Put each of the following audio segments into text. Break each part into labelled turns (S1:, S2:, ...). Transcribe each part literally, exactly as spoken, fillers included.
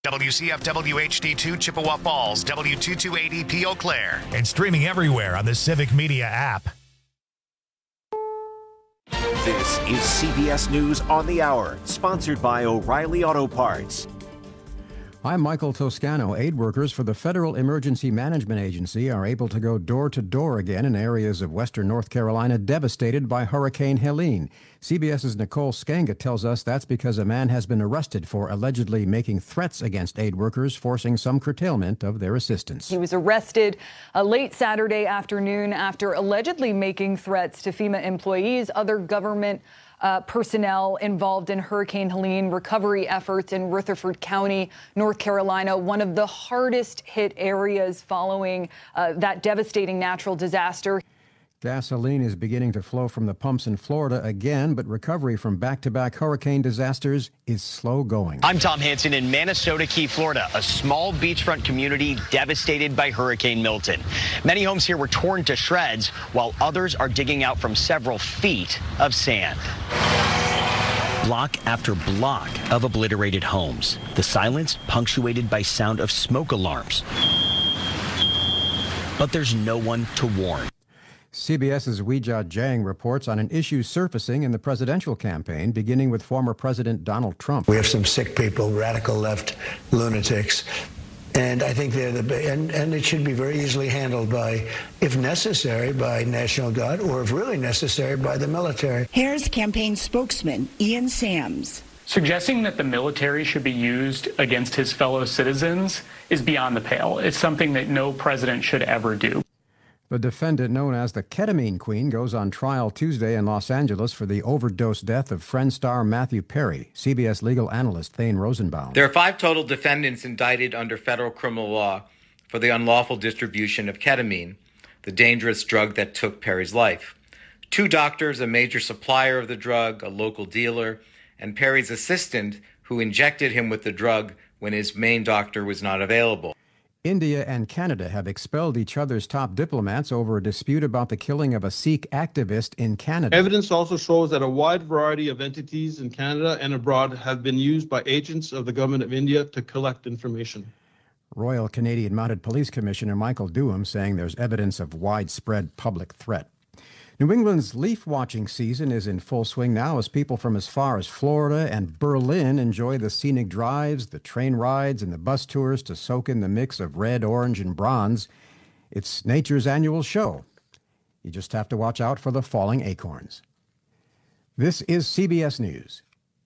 S1: W C F W H D two Chippewa Falls, W two two eight E P Eau Claire, and streaming everywhere on the Civic Media app.
S2: This is C B S News on the Hour, sponsored by O'Reilly Auto Parts.
S3: I'm Michael Toscano. Aid workers for the Federal Emergency Management Agency are able to go door to door again in areas of western North Carolina devastated by Hurricane Helene. CBS's Nicole Skanga tells us that's because a man has been arrested for allegedly making threats against aid workers, forcing some curtailment of their assistance.
S4: He was arrested uh, late Saturday afternoon after allegedly making threats to FEMA employees, other government Uh, personnel involved in Hurricane Helene recovery efforts in Rutherford County, North Carolina, one of the hardest hit areas following uh, that devastating natural disaster.
S3: Gasoline is beginning to flow from the pumps in Florida again, but recovery from back-to-back hurricane disasters is slow going.
S5: I'm Tom Hansen in Manistota Key, Florida, a small beachfront community devastated by Hurricane Milton. Many homes here were torn to shreds, while others are digging out from several feet of sand. Block after block of obliterated homes, the silence punctuated by sound of smoke alarms. But there's no one to warn.
S3: CBS's Weijia Jiang reports on an issue surfacing in the presidential campaign, beginning with former President Donald Trump.
S6: We have some sick people, radical left lunatics, and I think they're the and, and it should be very easily handled by, if necessary, by National Guard, or if really necessary, by the military.
S7: Here's campaign spokesman Ian Sams.
S8: Suggesting that the military should be used against his fellow citizens is beyond the pale. It's something that no president should ever do.
S3: The defendant, known as the Ketamine Queen, goes on trial Tuesday in Los Angeles for the overdose death of Friend star Matthew Perry. C B S legal analyst Thane Rosenbaum.
S9: There are five total defendants indicted under federal criminal law for the unlawful distribution of ketamine, the dangerous drug that took Perry's life. Two doctors, a major supplier of the drug, a local dealer, and Perry's assistant, who injected him with the drug when his main doctor was not available.
S3: India and Canada have expelled each other's top diplomats over a dispute about the killing of a Sikh activist in Canada.
S10: Evidence also shows that a wide variety of entities in Canada and abroad have been used by agents of the government of India to collect information.
S3: Royal Canadian Mounted Police Commissioner Michael Dooham saying there's evidence of widespread public threat. New England's leaf-watching season is in full swing now as people from as far as Florida and Berlin enjoy the scenic drives, the train rides, and the bus tours to soak in the mix of red, orange, and bronze. It's nature's annual show. You just have to watch out for the falling acorns. This is C B S News.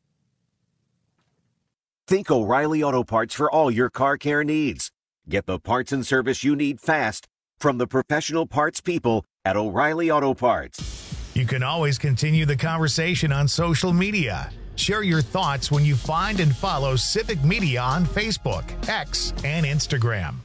S2: Think O'Reilly Auto Parts for all your car care needs. Get the parts and service you need fast from the professional parts people at O'Reilly Auto Parts.
S1: You can always continue the conversation on social media. Share your thoughts when you find and follow Civic Media on Facebook, X, and Instagram.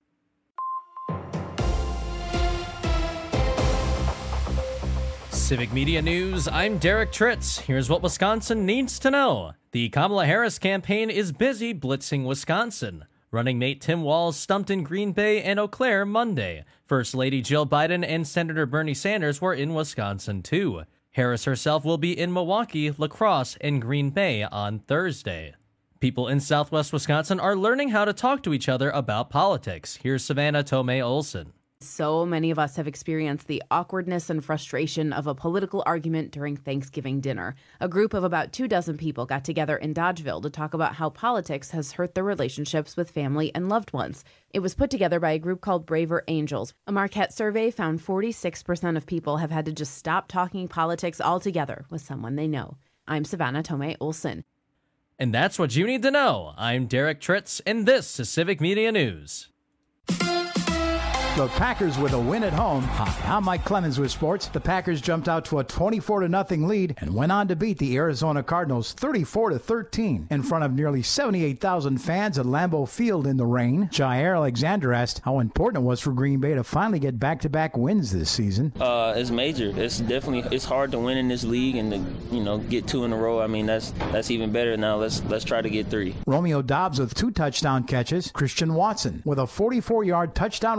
S11: Civic Media News, I'm Derek Tritz. Here's what Wisconsin needs to know. The Kamala Harris campaign is busy blitzing Wisconsin. Running mate Tim Walz stumped in Green Bay and Eau Claire Monday. First Lady Jill Biden and Senator Bernie Sanders were in Wisconsin, too. Harris herself will be in Milwaukee, La Crosse, and Green Bay on Thursday. People in southwest Wisconsin are learning how to talk to each other about politics. Here's Savannah Tomei Olson.
S12: So many of us have experienced the awkwardness and frustration of a political argument during Thanksgiving dinner. A group of about two dozen people got together in Dodgeville to talk about how politics has hurt their relationships with family and loved ones. It was put together by a group called Braver Angels. A Marquette survey found forty-six percent of people have had to just stop talking politics altogether with someone they know. I'm Savannah Tomei Olson.
S11: And that's what you need to know. I'm Derek Tritz, and this is Civic Media News.
S13: The Packers with a win at home. Hi, I'm Mike Clemens with sports. The Packers jumped out to a twenty-four to nothing lead and went on to beat the Arizona Cardinals thirty-four to thirteen in front of nearly seventy-eight thousand fans at Lambeau Field in the rain. Jair Alexander asked how important it was for Green Bay to finally get back-to-back wins this season.
S14: Uh, it's major. It's definitely it's hard to win in this league and to you know get two in a row. I mean that's that's even better now. Let's let's try to get three.
S13: Romeo Doubs with two touchdown catches. Christian Watson with a forty-four yard touchdown reception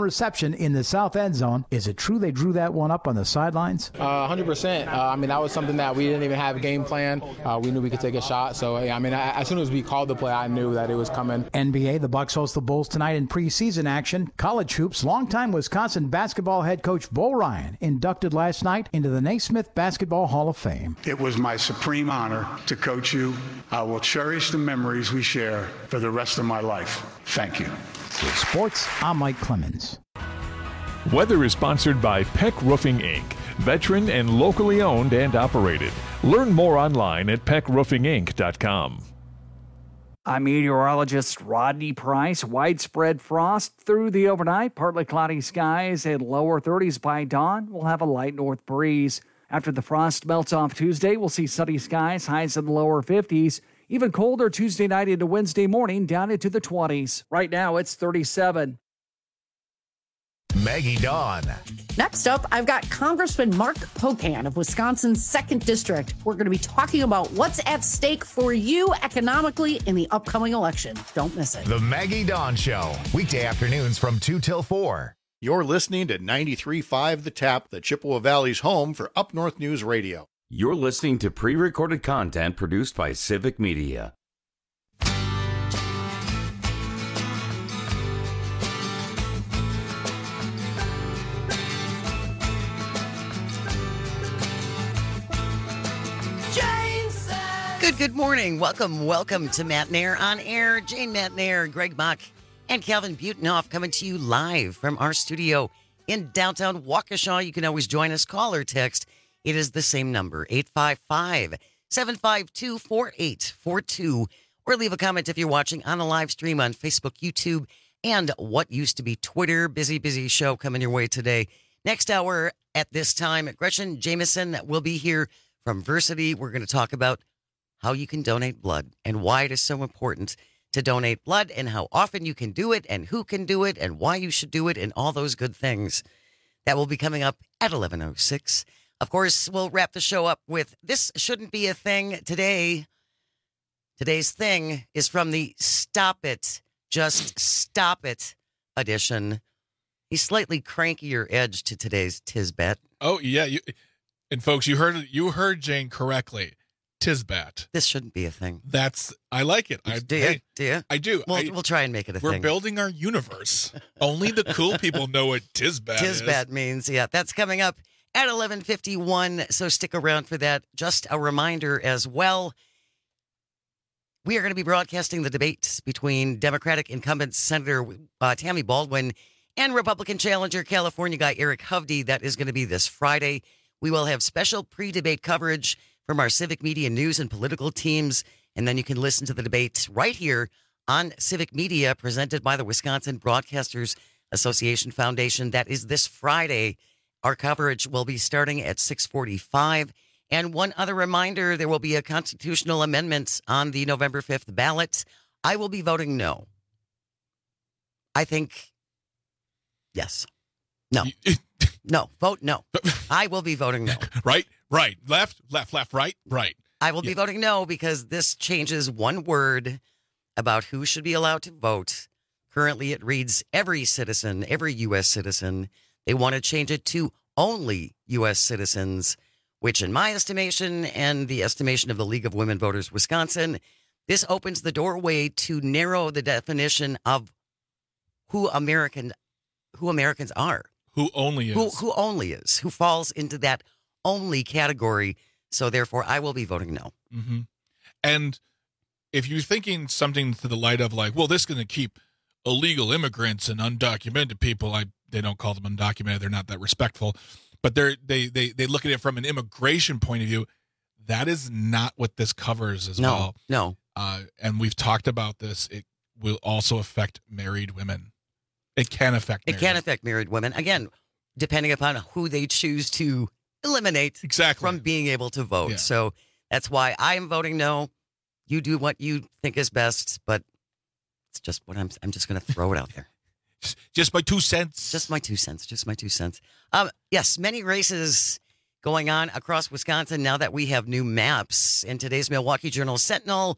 S13: possession in the south end zone. Is it true they drew that one up on the sidelines?
S15: Uh, one hundred percent. Uh, I mean, that was something that we didn't even have a game plan. Uh, we knew we could take a shot. So, yeah, I mean, I, as soon as we called the play, I knew that it was coming.
S13: N B A, the Bucks host the Bulls tonight in preseason action. College hoops, longtime Wisconsin basketball head coach Bo Ryan inducted last night into the Naismith Basketball Hall of Fame.
S16: It was my supreme honor to coach you. I will cherish the memories we share for the rest of my life. Thank you.
S13: With sports, I'm Mike Clemens.
S17: Weather is sponsored by Peck Roofing, Incorporated. Veteran and locally owned and operated. Learn more online at peck roofing inc dot com.
S18: I'm meteorologist Rodney Price. Widespread frost through the overnight. Partly cloudy skies and lower thirties by dawn. We'll have a light north breeze. After the frost melts off Tuesday, we'll see sunny skies, highs in the lower fifties. Even colder Tuesday night into Wednesday morning, down into the twenties. Right now, it's thirty-seven.
S1: Maggie Dawn.
S19: Next up, I've got Congressman Mark Pocan of Wisconsin's second District. We're going to be talking about what's at stake for you economically in the upcoming election. Don't miss it.
S1: The Maggie Dawn Show, weekday afternoons from two till four.
S20: You're listening to ninety-three point five The Tap, the Chippewa Valley's home for Up North News Radio.
S21: You're listening to pre-recorded content produced by Civic Media.
S22: Good, good morning. Welcome, welcome to Matt Nair on Air. Jane Matt Nair, Greg Mock, and Calvin Butenhoff coming to you live from our studio in downtown Waukesha. You can always join us, call or text. It is the same number, eight five five, seven five two, four eight four two, or leave a comment if you're watching on the live stream on Facebook, YouTube, and what used to be Twitter. Busy, busy show coming your way today. Next hour at this time, Gretchen Jameson will be here from Versity. We're going to talk about how you can donate blood and why it is so important to donate blood and how often you can do it and who can do it and why you should do it and all those good things. That will be coming up at eleven oh six. Of course, we'll wrap the show up with This Shouldn't Be a Thing today. Today's thing is from the Stop It, Just Stop It edition. A slightly crankier edge to today's Tisbat.
S23: Oh, yeah. You, and folks, you heard you heard Jane correctly. Tisbat.
S22: This shouldn't be a thing.
S23: That's, I like it. I,
S22: do you?
S23: hey,
S22: do you?
S23: I do.
S22: We'll,
S23: I,
S22: we'll try and make it a
S23: we're
S22: thing.
S23: We're building our universe. Only the cool people know what Tisbat is.
S22: Tisbat means, yeah. That's coming up at eleven fifty-one, so stick around for that. Just a reminder as well, we are going to be broadcasting the debate between Democratic incumbent Senator uh, Tammy Baldwin and Republican challenger California guy Eric Hovde. That is going to be this Friday. We will have special pre-debate coverage from our Civic Media news and political teams, and then you can listen to the debate right here on Civic Media, presented by the Wisconsin Broadcasters Association Foundation. That is this Friday. Our coverage will be starting at six forty-five. And one other reminder, there will be a constitutional amendment on the November fifth ballot. I will be voting no. I think, yes. No. No. Vote no. I will be voting no.
S23: Right, right. Left, left, left, right, right.
S22: I will be yeah. voting no because this changes one word about who should be allowed to vote. Currently, it reads every citizen, every U S citizen. They want to change it to only U S citizens, which in my estimation and the estimation of the League of Women Voters Wisconsin, this opens the doorway to narrow the definition of who American, who Americans are.
S23: Who only is.
S22: Who, who only is. Who falls into that only category. So therefore, I will be voting no.
S23: Mm-hmm. And if you're thinking something to the light of like, well, this is going to keep illegal immigrants and undocumented people, I they don't call them undocumented. They're not that respectful. But they're, they they they look at it from an immigration point of view. That is not what this covers as
S22: no,
S23: well.
S22: No,
S23: uh, and we've talked about this. It will also affect married women. It can affect
S22: It can women. affect married women. Again, depending upon who they choose to eliminate
S23: exactly.
S22: from being able to vote.
S23: Yeah.
S22: So that's why I am voting no. You do what you think is best, but it's just what I'm I'm just going to throw it out there.
S23: Just my two cents.
S22: Just my two cents. Just my two cents. Um, yes, many races going on across Wisconsin now that we have new maps. In today's Milwaukee Journal Sentinel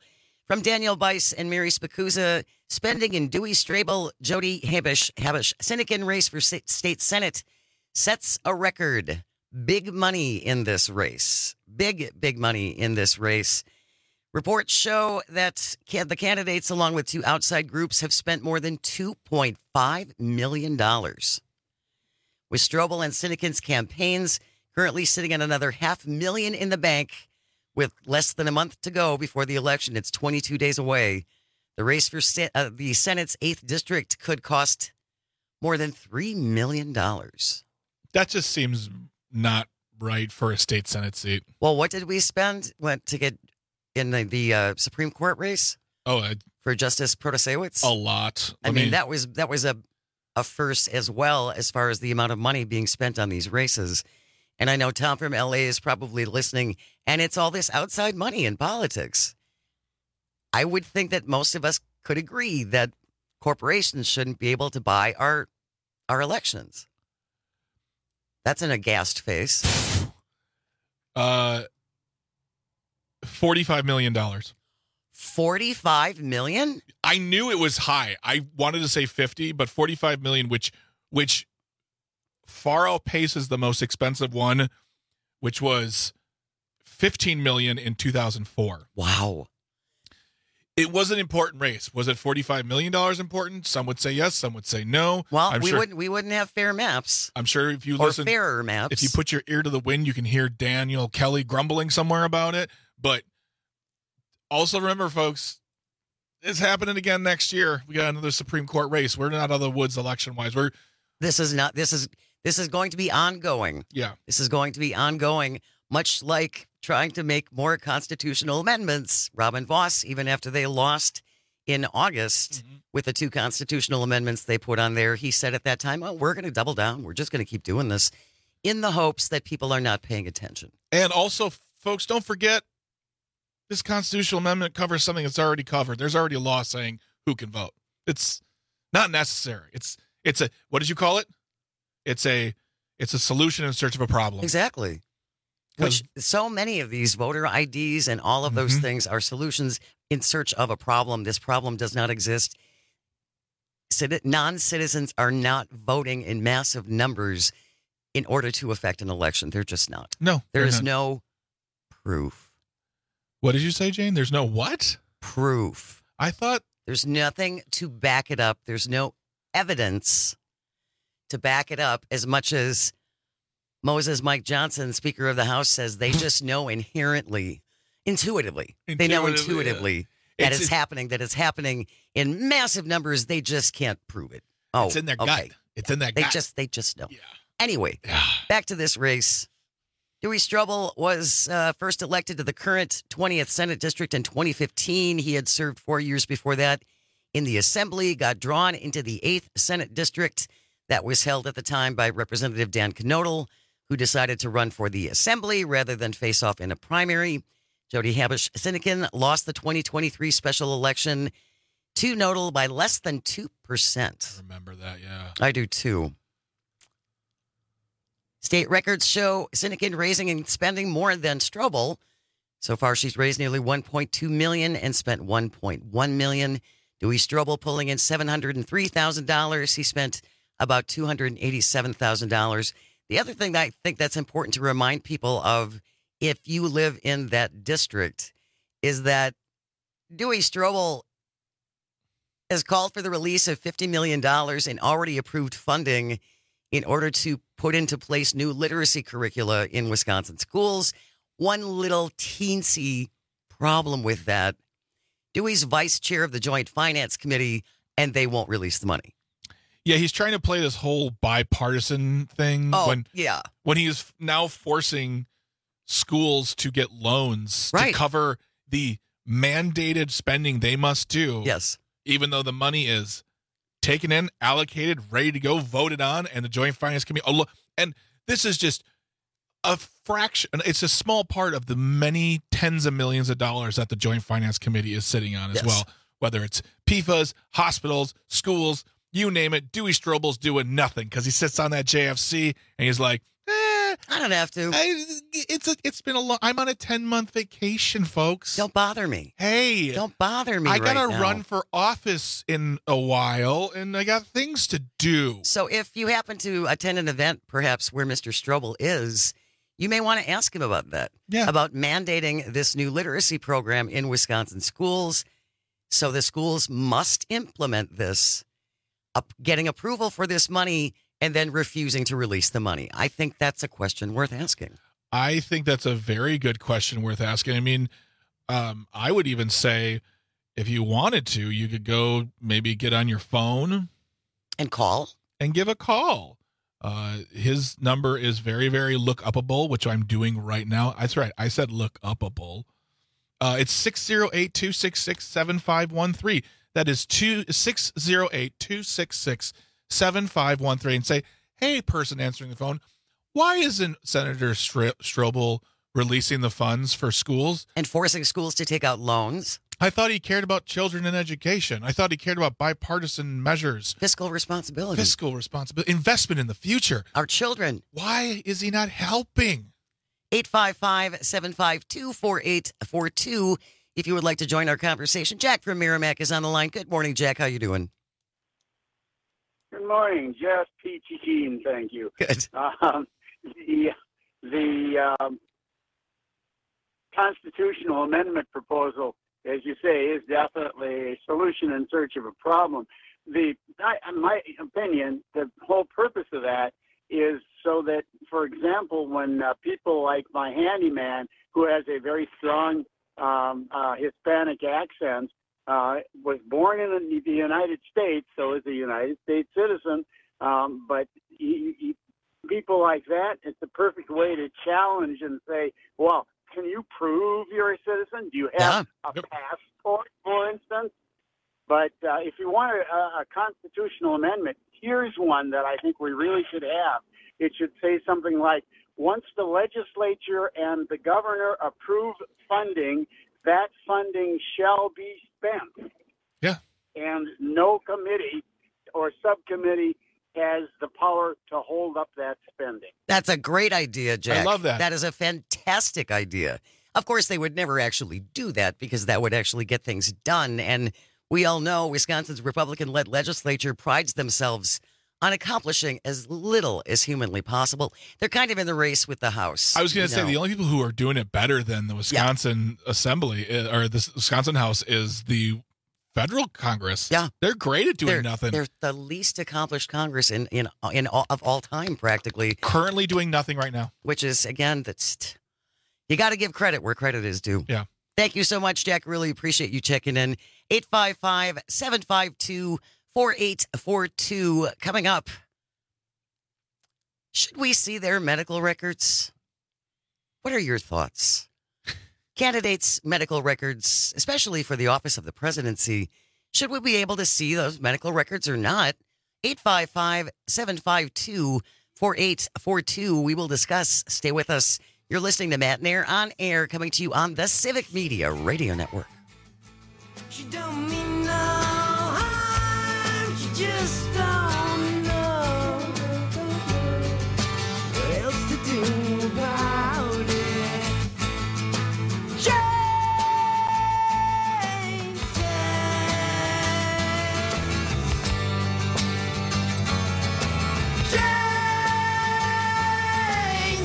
S22: From Daniel Bice and Mary Spicuzza, spending in Dewey Strabel, Jody Habush, Habush, Sinekin race for state senate sets a record. Big money in this race. Big, big money in this race. Reports show that the candidates, along with two outside groups, have spent more than two point five million dollars. With Strobel and Sinekin's campaigns currently sitting at another half million in the bank, with less than a month to go before the election, it's twenty-two days away. The race for uh, the Senate's eighth district could cost more than three million dollars.
S23: That just seems not right for a state Senate seat.
S22: Well, what did we spend went to get in the, the uh, Supreme Court race?
S23: Oh, uh,
S22: for Justice Protasewicz?
S23: A lot.
S22: I, I mean, mean, that was that was a, a first as well as far as the amount of money being spent on these races. And I know Tom from L A is probably listening, and it's all this outside money in politics. I would think that most of us could agree that corporations shouldn't be able to buy our our elections. That's an aghast face.
S23: Uh, forty-five million dollars.
S22: forty-five million dollars?
S23: I knew it was high. I wanted to say fifty, but forty-five million dollars, which which far outpaces the most expensive one, which was fifteen million dollars in two thousand four.
S22: Wow.
S23: It was an important race. Was it forty-five million dollars important? Some would say yes, some would say no.
S22: Well,
S23: I'm
S22: we
S23: sure,
S22: wouldn't we wouldn't have fair maps.
S23: I'm sure if you
S22: or
S23: listen,
S22: fairer maps.
S23: if you put your ear to the wind, you can hear Daniel Kelly grumbling somewhere about it. But also remember, folks, it's happening again next year. We got another Supreme Court race. We're not out of the woods election-wise. We're
S22: This is not this is this is going to be ongoing.
S23: Yeah.
S22: This is going to be ongoing, much like trying to make more constitutional amendments. Robin Vos, even after they lost in August mm-hmm. with the two constitutional amendments they put on there, he said at that time, oh, we're going to double down. We're just going to keep doing this in the hopes that people are not paying attention.
S23: And also, folks, don't forget, this constitutional amendment covers something that's already covered. There's already a law saying who can vote. It's not necessary. It's it's a, what did you call it? It's a it's a solution in search of a problem.
S22: Exactly. Which so many of these voter I Ds and all of those
S23: mm-hmm.
S22: things are solutions in search of a problem. This problem does not exist. Non-citizens are not voting in massive numbers in order to affect an election. They're just not.
S23: No.
S22: There is
S23: not.
S22: no proof.
S23: What did you say, Jane? There's no what?
S22: Proof.
S23: I thought.
S22: There's nothing to back it up. There's no evidence to back it up, as much as Moses Mike Johnson, Speaker of the House, says they just know inherently, intuitively. intuitively they know intuitively yeah. that it's, it's happening, that it's happening in massive numbers. They just can't prove it. Oh,
S23: it's in their
S22: okay.
S23: gut. It's in their
S22: they
S23: gut.
S22: Just, they just know.
S23: Yeah.
S22: Anyway,
S23: yeah.
S22: back to this race. Dewey Strobel was uh, first elected to the current twentieth Senate District in twenty fifteen. He had served four years before that in the Assembly, got drawn into the eighth Senate District that was held at the time by Representative Dan Knodel, who decided to run for the Assembly rather than face off in a primary. Jody Habush Sinekin lost the twenty twenty-three special election to Knodel by less than two percent.
S23: I remember that, yeah.
S22: I do too. State records show Sinekin raising and spending more than Strobel. So far, she's raised nearly one point two million dollars and spent one point one million dollars. Dewey Strobel pulling in seven hundred three thousand dollars. He spent about two hundred eighty-seven thousand dollars. The other thing that I think that's important to remind people of, if you live in that district, is that Dewey Strobel has called for the release of fifty million dollars in already approved funding in order to put into place new literacy curricula in Wisconsin schools. One little teensy problem with that, Dewey's vice chair of the Joint Finance Committee, and they won't release the money.
S23: Yeah, he's trying to play this whole bipartisan thing.
S22: Oh,
S23: when,
S22: yeah.
S23: When he is now forcing schools to get loans
S22: right.
S23: to cover the mandated spending they must do.
S22: Yes.
S23: Even though the money is taken in, allocated, ready to go, voted on, and the Joint Finance Committee. Oh, look, and this is just a fraction. It's a small part of the many tens of millions of dollars that the Joint Finance Committee is sitting on as
S22: yes.
S23: well. Whether it's P F A S, hospitals, schools, you name it. Dewey Strobel's doing nothing because he sits on that J F C and he's like, eh,
S22: I don't have to.
S23: I, it's a, it's been a long. I'm on a ten month vacation, folks.
S22: Don't bother me.
S23: Hey,
S22: don't bother me.
S23: I
S22: right
S23: gotta
S22: now.
S23: run for office in a while, and I got things to do.
S22: So if you happen to attend an event, perhaps where Mister Strobel is, you may want to ask him about that.
S23: Yeah.
S22: About mandating this new literacy program in Wisconsin schools. So the schools must implement this, up, getting approval for this money, and then refusing to release the money. I think that's a question worth asking.
S23: I think that's a very good question worth asking. I mean, um, I would even say if you wanted to, you could go maybe get on your phone
S22: and call
S23: and give a call. Uh, his number is very, very look upable, which I'm doing right now. That's right. I said look upable. Uh, it's six oh eight, two six six, seven five one three. That is two six oh eight, two six six, seven five one three. And say, hey, person answering the phone, why isn't Senator Stro- Strobel releasing the funds for schools?
S22: And forcing schools to take out loans?
S23: I thought he cared about children and education. I thought he cared about bipartisan measures.
S22: Fiscal responsibility.
S23: Fiscal responsibility. Investment in the future.
S22: Our children.
S23: Why is he not helping?
S22: eight five five, seven five two, four eight four two. If you would like to join our conversation. Jack from Merrimack is on the line. Good morning, Jack. How you doing?
S4: Good morning. Just peachy keen, thank you.
S22: Good.
S4: Um, the the um, constitutional amendment proposal, as you say, is definitely a solution in search of a problem. The, I, in my opinion, the whole purpose of that is so that, for example, when uh, people like my handyman, who has a very strong um, uh, Hispanic accent, uh, was born in the, the United States, so is a United States citizen, um, but he, he, people like that, it's the perfect way to challenge and say, well, can you prove you're a citizen? Do you have yeah. a passport, for instance? But uh, if you want a, a constitutional amendment, here's one that I think we really should have. It should say something like, once the legislature and the governor approve funding, that funding shall be spent.
S23: Yeah.
S4: And no committee or subcommittee has the power to hold up that spending.
S22: That's a great idea, Jack.
S23: I love that.
S22: That is a fantastic idea. Of course, they would never actually do that because that would actually get things done. And we all know Wisconsin's Republican-led legislature prides themselves on accomplishing as little as humanly possible. They're kind of in the race with the House.
S23: I was going to say
S22: know.
S23: the only people who are doing it better than the Wisconsin yeah. Assembly or the Wisconsin House is the federal Congress.
S22: Yeah.
S23: They're great at doing
S22: they're,
S23: nothing.
S22: They're the least accomplished Congress in in in all, of all time, practically.
S23: Currently doing nothing right now.
S22: Which is, again, that's you got to give credit where credit is due.
S23: Yeah.
S22: Thank you so much, Jack. Really appreciate you checking in. eight five five, seven five two, four eight four two. Coming up, should we see their medical records? What are your thoughts? Candidates' medical records, especially for the office of the presidency, should we be able to see those medical records or not? eight five five, seven five two, four eight four two. We will discuss. Stay with us. You're listening to Matt and Air on air, coming to you on the Civic Media Radio Network.
S5: She don't mean no harm, she just don't know what else to do about it. Jane said, Jane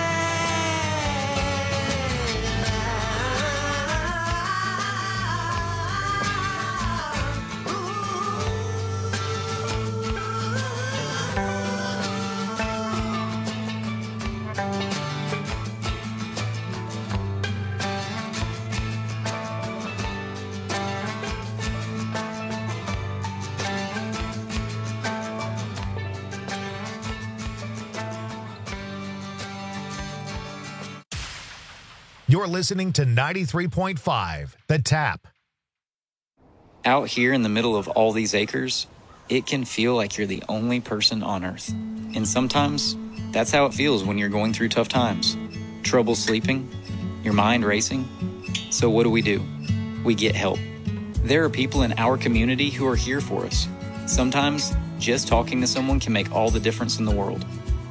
S1: You're listening to ninety-three point five, The Tap.
S6: Out here in the middle of all these acres, it can feel like you're the only person on Earth. And sometimes, that's how it feels when you're going through tough times. Trouble sleeping, your mind racing. So what do we do? We get help. There are people in our community who are here for us. Sometimes, just talking to someone can make all the difference in the world.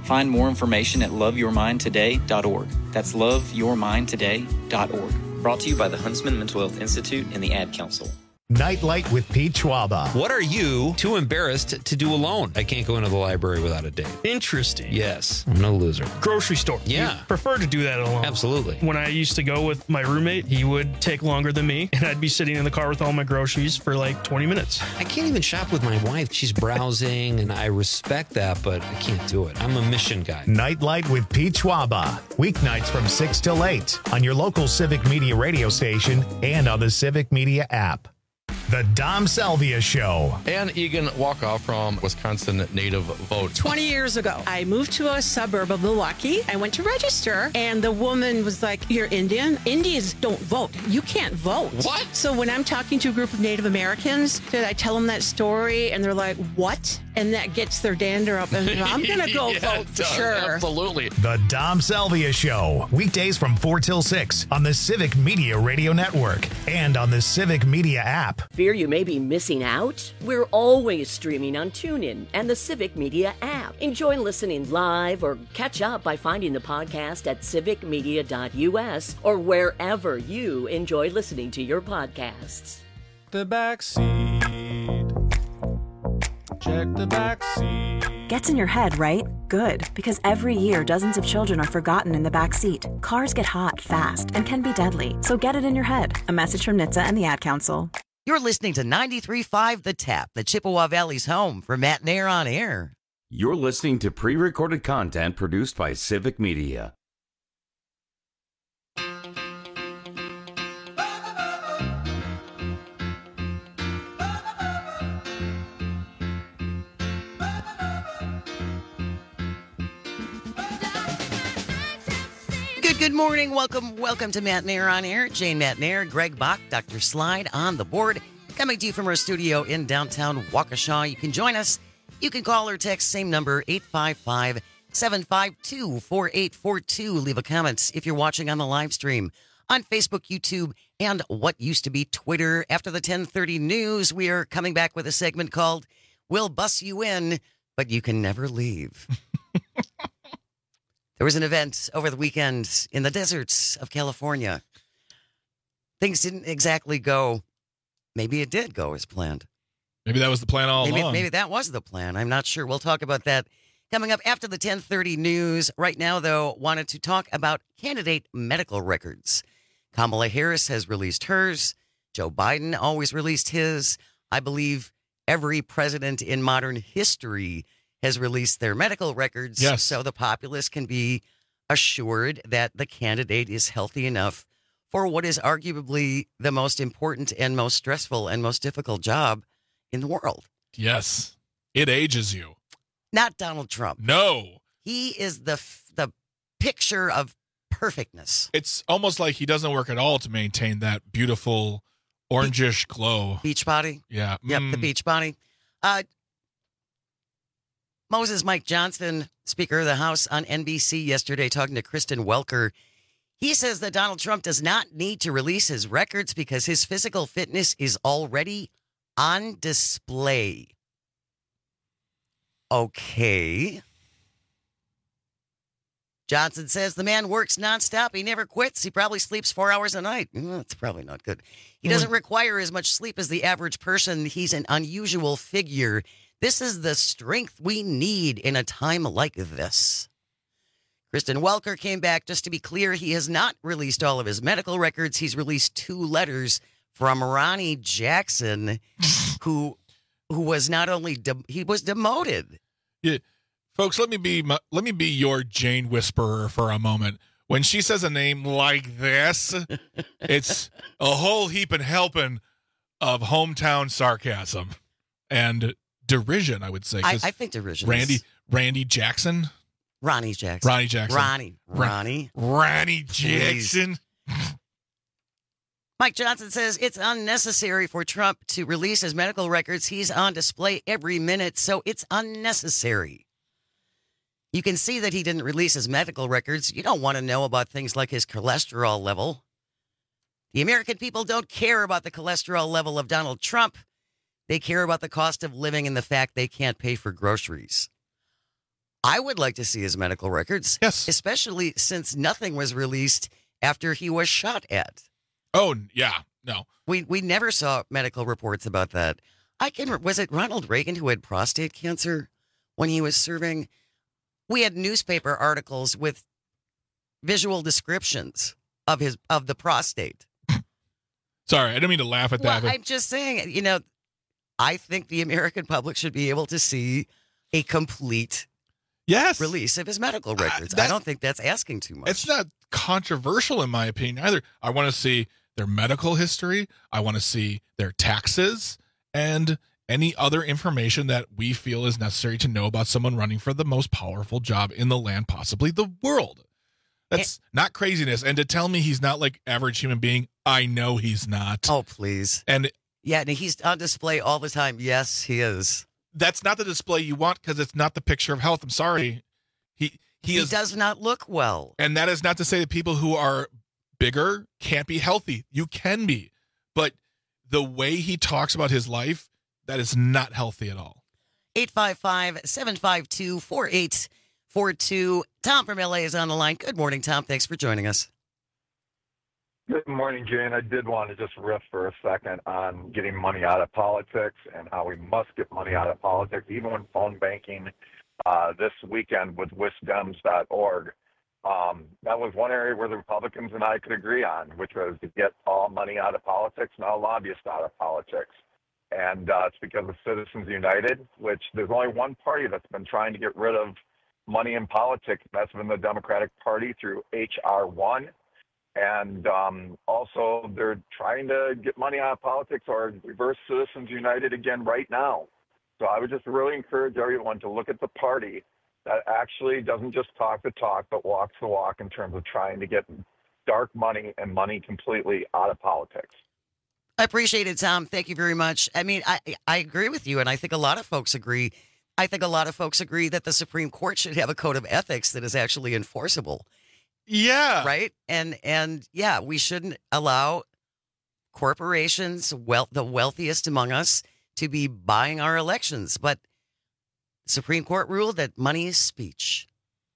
S6: Find more information at love your mind today dot org. That's love your mind today dot org. Brought to you by the Huntsman Mental Health Institute and the Ad Council.
S1: Nightlight with Pete Schwaba.
S7: What are you too embarrassed to do alone? I can't go into the library without a date.
S8: Interesting.
S7: Yes, I'm no loser.
S8: Grocery store.
S7: Yeah.
S8: You prefer to do that alone.
S7: Absolutely.
S8: When I used to go with my roommate, he would take longer than me, and I'd be sitting in the car with all my groceries for like twenty minutes.
S7: I can't even shop with my wife. She's browsing, and I respect that, but I can't do it. I'm a mission guy.
S1: Nightlight with Pete Schwaba. Weeknights from six till eight on your local Civic Media radio station and on the Civic Media app. The Dom Salvia Show.
S9: Ann Egan Walkoff from Wisconsin Native Vote.
S24: twenty years ago, I moved to a suburb of Milwaukee. I went to register, and the woman was like, "You're Indian? Indians don't vote. You can't vote."
S9: What?
S24: So when I'm talking to a group of Native Americans, did I tell them that story, and they're like, "What?" And that gets their dander up, and I'm going to go
S9: Yeah,
S24: vote
S9: it
S24: for
S9: does.
S24: sure.
S9: Absolutely.
S1: The Dom Salvia Show. Weekdays from four till six on the Civic Media Radio Network and on the Civic Media app.
S25: Fear you may be missing out? We're always streaming on TuneIn and the Civic Media app. Enjoy listening live or catch up by finding the podcast at civic media dot u s or wherever you enjoy listening to your podcasts.
S26: The back seat. Check the back seat.
S27: Gets in your head, right? Good, because every year dozens of children are forgotten in the back seat. Cars get hot fast and can be deadly, so get it in your head. A message from N H T S A and the Ad Council.
S22: You're listening to ninety-three point five The Tap, the Chippewa Valley's home for Matt Nair on Air.
S21: You're listening to pre-recorded content produced by Civic Media.
S22: Good, good morning. Welcome, welcome to Matt Nair on Air. Jane Matt Nair, Greg Bach, Doctor Slide on the board. Coming to you from our studio in downtown Waukesha. You can join us. You can call or text, same number, eight five five, seven five two, four eight four two. Leave a comment if you're watching on the live stream on Facebook, YouTube, and what used to be Twitter. After the ten thirty news, we are coming back with a segment called We'll Bus You In, But You Can Never Leave. There was an event over the weekend in the deserts of California. Things didn't exactly go. Maybe it did go as planned.
S23: Maybe that was the plan all
S22: Maybe,
S23: along.
S22: maybe that was the plan. I'm not sure. We'll talk about that coming up after the ten thirty news. Right now, though, wanted to talk about candidate medical records. Kamala Harris has released hers. Joe Biden always released his. I believe every president in modern history has released their medical records.
S23: Yes.
S22: So the populace can be assured that the candidate is healthy enough for what is arguably the most important and most stressful and most difficult job in the world.
S23: Yes. It ages you.
S22: Not Donald Trump.
S23: No.
S22: He is the the picture of perfectness.
S23: It's almost like he doesn't work at all to maintain that beautiful orangish glow.
S22: Beach body.
S23: Yeah.
S22: Yep,
S23: Mm.
S22: the beach body. Uh, Moses Mike Johnson, Speaker of the House on N B C yesterday, talking to Kristen Welker. He says that Donald Trump does not need to release his records because his physical fitness is already on display. Okay. Johnson says the man works nonstop. He never quits. He probably sleeps four hours a night. Mm, that's probably not good. He doesn't require as much sleep as the average person. He's an unusual figure. This is the strength we need in a time like this. Kristen Welker came back. Just to be clear, he has not released all of his medical records. He's released two letters from Ronnie Jackson, who who was not only de- he was demoted.
S23: Yeah. Folks, let me be my, let me be your Jane whisperer for a moment. When she says a name like this, it's a whole heap and helping of hometown sarcasm and derision, I would say.
S22: I, I think derision.
S23: Randy
S22: is-
S23: Randy Jackson.
S22: Ronnie Jackson.
S23: Ronnie Jackson.
S22: Ronnie. Ronnie.
S23: Ronnie
S22: Please.
S23: Jackson.
S22: Mike Johnson says it's unnecessary for Trump to release his medical records. He's on display every minute, so it's unnecessary. You can see that he didn't release his medical records. You don't want to know about things like his cholesterol level. The American people don't care about the cholesterol level of Donald Trump. They care about the cost of living and the fact they can't pay for groceries. I would like to see his medical records.
S23: Yes.
S22: Especially since nothing was released after he was shot at.
S23: Oh, yeah. No.
S22: We we never saw medical reports about that. I can was it Ronald Reagan who had prostate cancer when he was serving? We had newspaper articles with visual descriptions of his of the prostate.
S23: Sorry, I didn't mean to laugh at
S22: Well,
S23: that. but-
S22: I'm just saying, you know, I think the American public should be able to see a complete
S23: yes.
S22: release of his medical records.
S23: that-
S22: I don't think that's asking too much.
S23: It's not controversial in my opinion either. I want to see their medical history. I want to see their taxes and any other information that we feel is necessary to know about someone running for the most powerful job in the land, possibly the world. That's not craziness. And to tell me he's not like average human being, I know he's not.
S22: Oh, please.
S23: And
S22: yeah, and he's on display all the time. Yes, he is.
S23: that's not the display you want because it's not the picture of health. I'm sorry. He he,
S22: He
S23: is,
S22: does not look well.
S23: and that is not to say that people who are bigger can't be healthy. You can be. But the way he talks about his life, that is not healthy at all.
S22: eight five five, seven five two, four eight four two. Tom from L A is on the line. Good morning, Tom. Thanks for joining us.
S2: Good morning, Jane. I did want to just riff for a second on getting money out of politics and how we must get money out of politics, even when phone banking uh, this weekend with wisdems dot org. Um, that was one area where the Republicans and I could agree on, which was to get all money out of politics and all lobbyists out of politics. And uh, it's because of Citizens United, which there's only one party that's been trying to get rid of money in politics. That's been the Democratic Party through H R one. And um, also, they're trying to get money out of politics or reverse Citizens United again right now. So I would just really encourage everyone to look at the party that actually doesn't just talk the talk, but walks the walk in terms of trying to get dark money and money completely out of politics.
S22: I appreciate it, Tom. Thank you very much. I mean, I, I agree with you, and I think a lot of folks agree. I think a lot of folks agree that the Supreme Court should have a code of ethics that is actually enforceable.
S23: Yeah.
S22: Right? And, and yeah, we shouldn't allow corporations, well, the wealthiest among us, to be buying our elections. But the Supreme Court ruled that money is speech.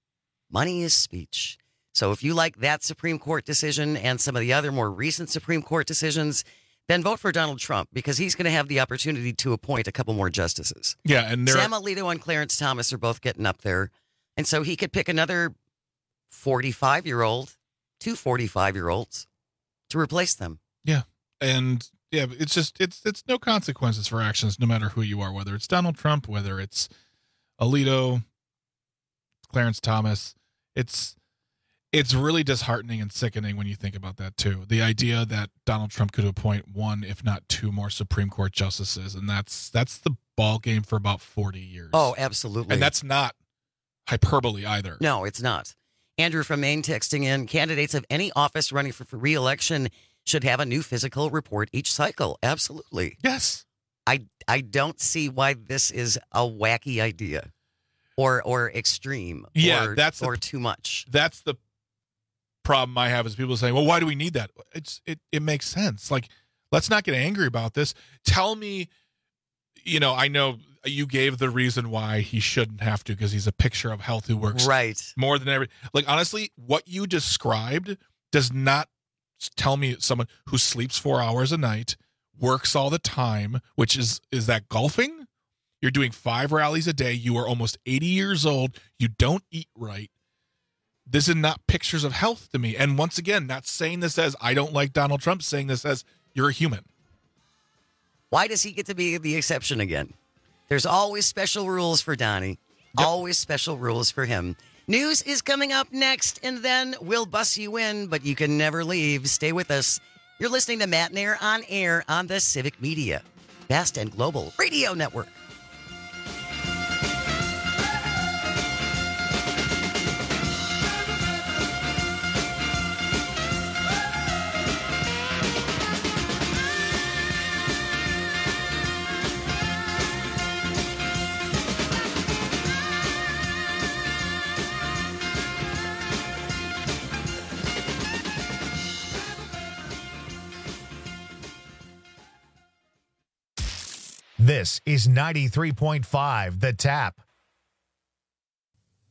S22: Money is speech. So if you like that Supreme Court decision and some of the other more recent Supreme Court decisions, then vote for Donald Trump because he's going to have the opportunity to appoint a couple more justices.
S23: Yeah, and there
S22: Sam
S23: are,
S22: Alito and Clarence Thomas are both getting up there. And so he could pick another forty-five-year-old, two forty-five-year-olds to replace them.
S23: yeah, and yeah, it's just it's it's no consequences for actions, no matter who you are, whether it's Donald Trump, whether it's Alito, Clarence Thomas. It's it's really disheartening and sickening when you think about that too. The idea that Donald Trump could appoint one, if not two, more Supreme Court justices, and that's that's the ball game for about forty years.
S22: Oh, absolutely.
S23: And that's not hyperbole either.
S22: No, it's not. Andrew from Maine texting in, candidates of any office running for, for re-election should have a new physical report each cycle. Absolutely.
S23: Yes.
S22: I I don't see why this is a wacky idea or or extreme
S23: Yeah,
S22: or,
S23: that's the-
S22: or too much.
S23: That's the problem I have is people saying, well, why do we need that? It's it, it makes sense. Like, let's not get angry about this. Tell me, you know, I know you gave the reason why he shouldn't have to because he's a picture of health who works
S22: Right.
S23: more than every. Like, honestly, what you described does not tell me someone who sleeps four hours a night, works all the time, which is, is that golfing? You're doing five rallies a day. You are almost eighty years old. You don't eat right. This is not pictures of health to me. And once again, not saying this as I don't like Donald Trump, saying this as you're a human.
S22: Why does he get to be the exception again? There's always special rules for Donnie. Always special rules for him. News is coming up next, and then we'll bus you in, but you can never leave. Stay with us. You're listening to Matt Nair on air on the Civic Media, Fast and Global Radio Network.
S1: This is ninety-three point five The Tap.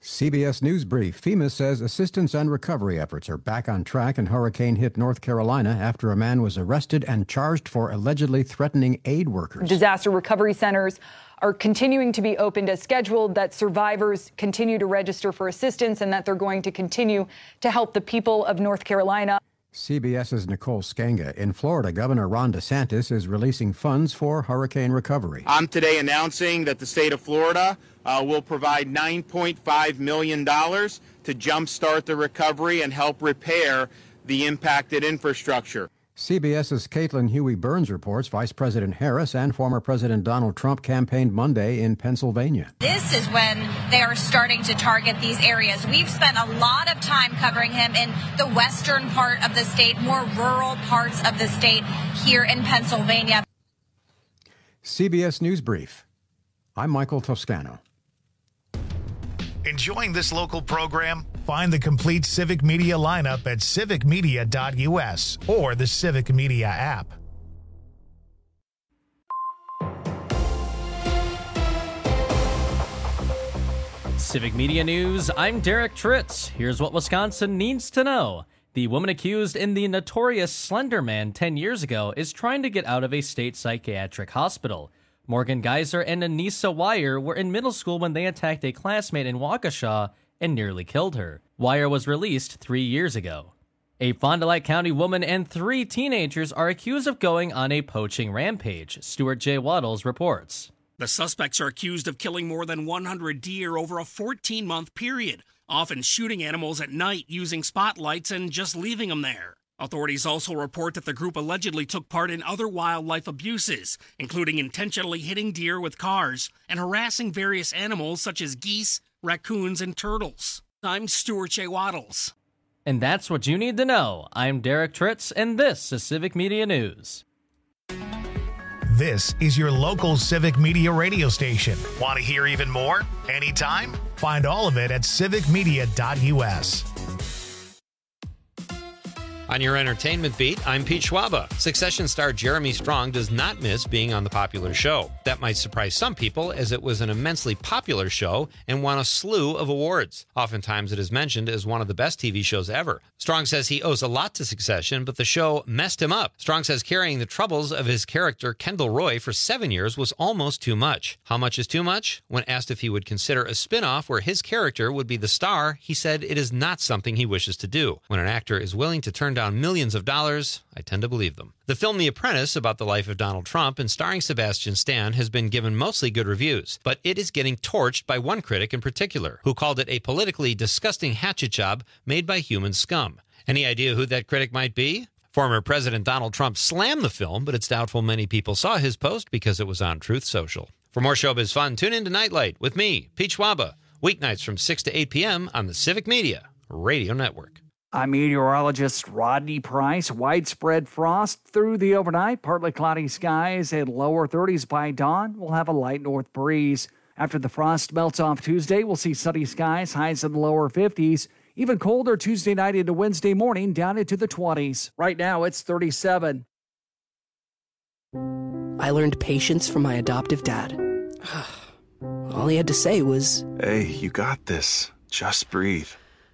S3: C B S News Brief. FEMA says assistance and recovery efforts are back on track in hurricane-hit North Carolina after a man was arrested and charged for allegedly threatening aid workers.
S10: Disaster recovery centers are continuing to be opened as scheduled, that survivors continue to register for assistance, and that they're going to continue to help the people of North Carolina.
S3: CBS's Nicole Skanga. In Florida, Governor Ron DeSantis is releasing funds for hurricane recovery.
S11: I'm today announcing that the state of Florida uh, will provide nine point five million dollars to jumpstart the recovery and help repair the impacted infrastructure.
S3: CBS's Caitlin Huey-Burns reports Vice President Harris and former President Donald Trump campaigned Monday in Pennsylvania.
S12: This is when they are starting to target these areas. We've spent a lot of time covering him in the western part of the state, more rural parts of the state here in Pennsylvania.
S3: C B S News Brief. I'm Michael Toscano.
S1: Enjoying this local program? Find the complete Civic Media lineup at civic media dot U S or the Civic Media app.
S14: Civic Media News, I'm Derek Tritz. Here's what Wisconsin needs to know. The woman accused in the notorious Slender Man ten years ago is trying to get out of a state psychiatric hospital. Morgan Geyser and Anissa Wire were in middle school when they attacked a classmate in Waukesha and nearly killed her. Wire was released three years ago. A Fond du Lac County woman and three teenagers are accused of going on a poaching rampage, Stuart J. Waddles reports.
S15: The suspects are accused of killing more than one hundred deer over a fourteen-month period, often shooting animals at night using spotlights and just leaving them there. Authorities also report that the group allegedly took part in other wildlife abuses, including intentionally hitting deer with cars and harassing various animals such as geese, raccoons, and turtles. I'm Stuart J. Waddles.
S14: And that's what you need to know. I'm Derek Tritz, and this is Civic Media News.
S1: This is your local Civic Media radio station. Want to hear even more? Anytime? Find all of it at civic media dot U S.
S7: On your entertainment beat, I'm Pete Schwaba. Succession star Jeremy Strong does not miss being on the popular show. That might surprise some people, as it was an immensely popular show and won a slew of awards. Oftentimes it is mentioned as one of the best T V shows ever. Strong says he owes a lot to Succession, but the show messed him up. Strong says carrying the troubles of his character Kendall Roy for seven years was almost too much. How much is too much? When asked if he would consider a spin-off where his character would be the star, he said it is not something he wishes to do. When an actor is willing to turn down millions of dollars, I tend to believe them. The film The Apprentice, about the life of Donald Trump and starring Sebastian Stan, has been given mostly good reviews, but it is getting torched by one critic in particular, who called it a politically disgusting hatchet job made by human scum. Any idea who that critic might be? Former President Donald Trump slammed the film, but it's doubtful many people saw his post because it was on Truth Social. For more showbiz fun, tune in to Nightlight with me, Pete Schwaba, weeknights from six to eight p.m. on the Civic Media Radio Network.
S18: I'm meteorologist Rodney Price. Widespread frost through the overnight. Partly cloudy skies and lower thirties by dawn. We'll have a light north breeze. After the frost melts off Tuesday, we'll see sunny skies, highs in the lower fifties. Even colder Tuesday night into Wednesday morning, down into the twenties. Right now, it's thirty-seven.
S16: I learned patience from my adoptive dad. All he had to say was,
S28: "Hey, you got this. Just breathe."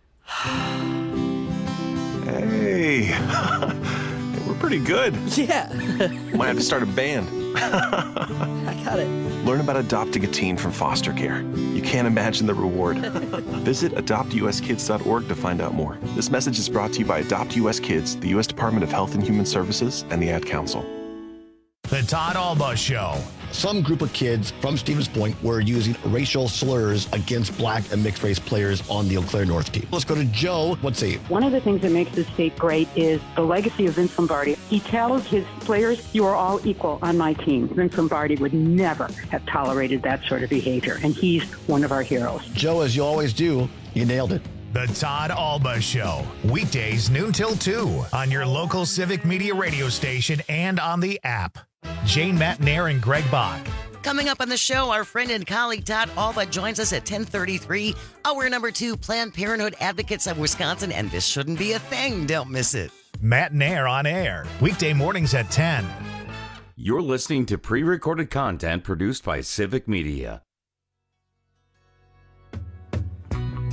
S28: Hey, we're pretty good.
S16: Yeah.
S28: Might have to start a band.
S16: I got it.
S28: Learn about adopting a teen from foster care. You can't imagine the reward. Visit adopt u s kids dot org to find out more. This message is brought to you by Adopt U S Kids, the U S Department of Health and Human Services, and the Ad Council.
S1: The Todd Alba Show.
S29: Some group of kids from Stevens Point were using racial slurs against black and mixed race players on the Eau Claire North team. Let's go to Joe. What's he?
S30: One of the things that makes this state great is the legacy of Vince Lombardi. He tells his players, you are all equal on my team. Vince Lombardi would never have tolerated that sort of behavior, and he's one of our heroes.
S29: Joe, as you always do, you nailed it.
S1: The Todd Alba Show. Weekdays noon till two on your local Civic Media radio station and on the app. Jane Matnair and Greg Bach.
S22: Coming up on the show, our friend and colleague Todd Alba joins us at ten thirty-three. Hour number two, Planned Parenthood Advocates of Wisconsin, and this shouldn't be a thing. Don't miss it.
S1: Matnair on air. Weekday mornings at ten.
S21: You're listening to pre-recorded content produced by Civic Media.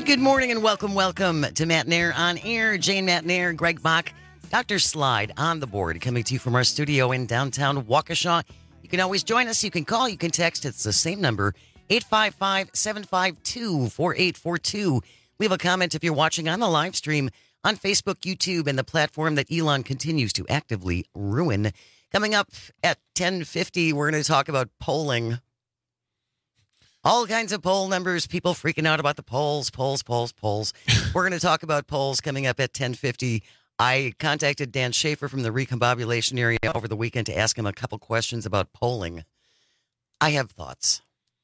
S22: Good, good morning and welcome, welcome to Matt Nair on Air. Jane Matt Nair, Greg Bach, Doctor Slide on the board, coming to you from our studio in downtown Waukesha. You can always join us. You can call, you can text. It's the same number, eight five five, seven five two, four eight four two. Leave a comment if you're watching on the live stream on Facebook, YouTube, and the platform that Elon continues to actively ruin. Coming up at ten fifty, we're going to talk about polling. All kinds of poll numbers, people freaking out about the polls, polls, polls, polls. We're going to talk about polls coming up at ten fifty. I contacted Dan Schaefer from the Recombobulation area over the weekend to ask him a couple questions about polling. I have thoughts.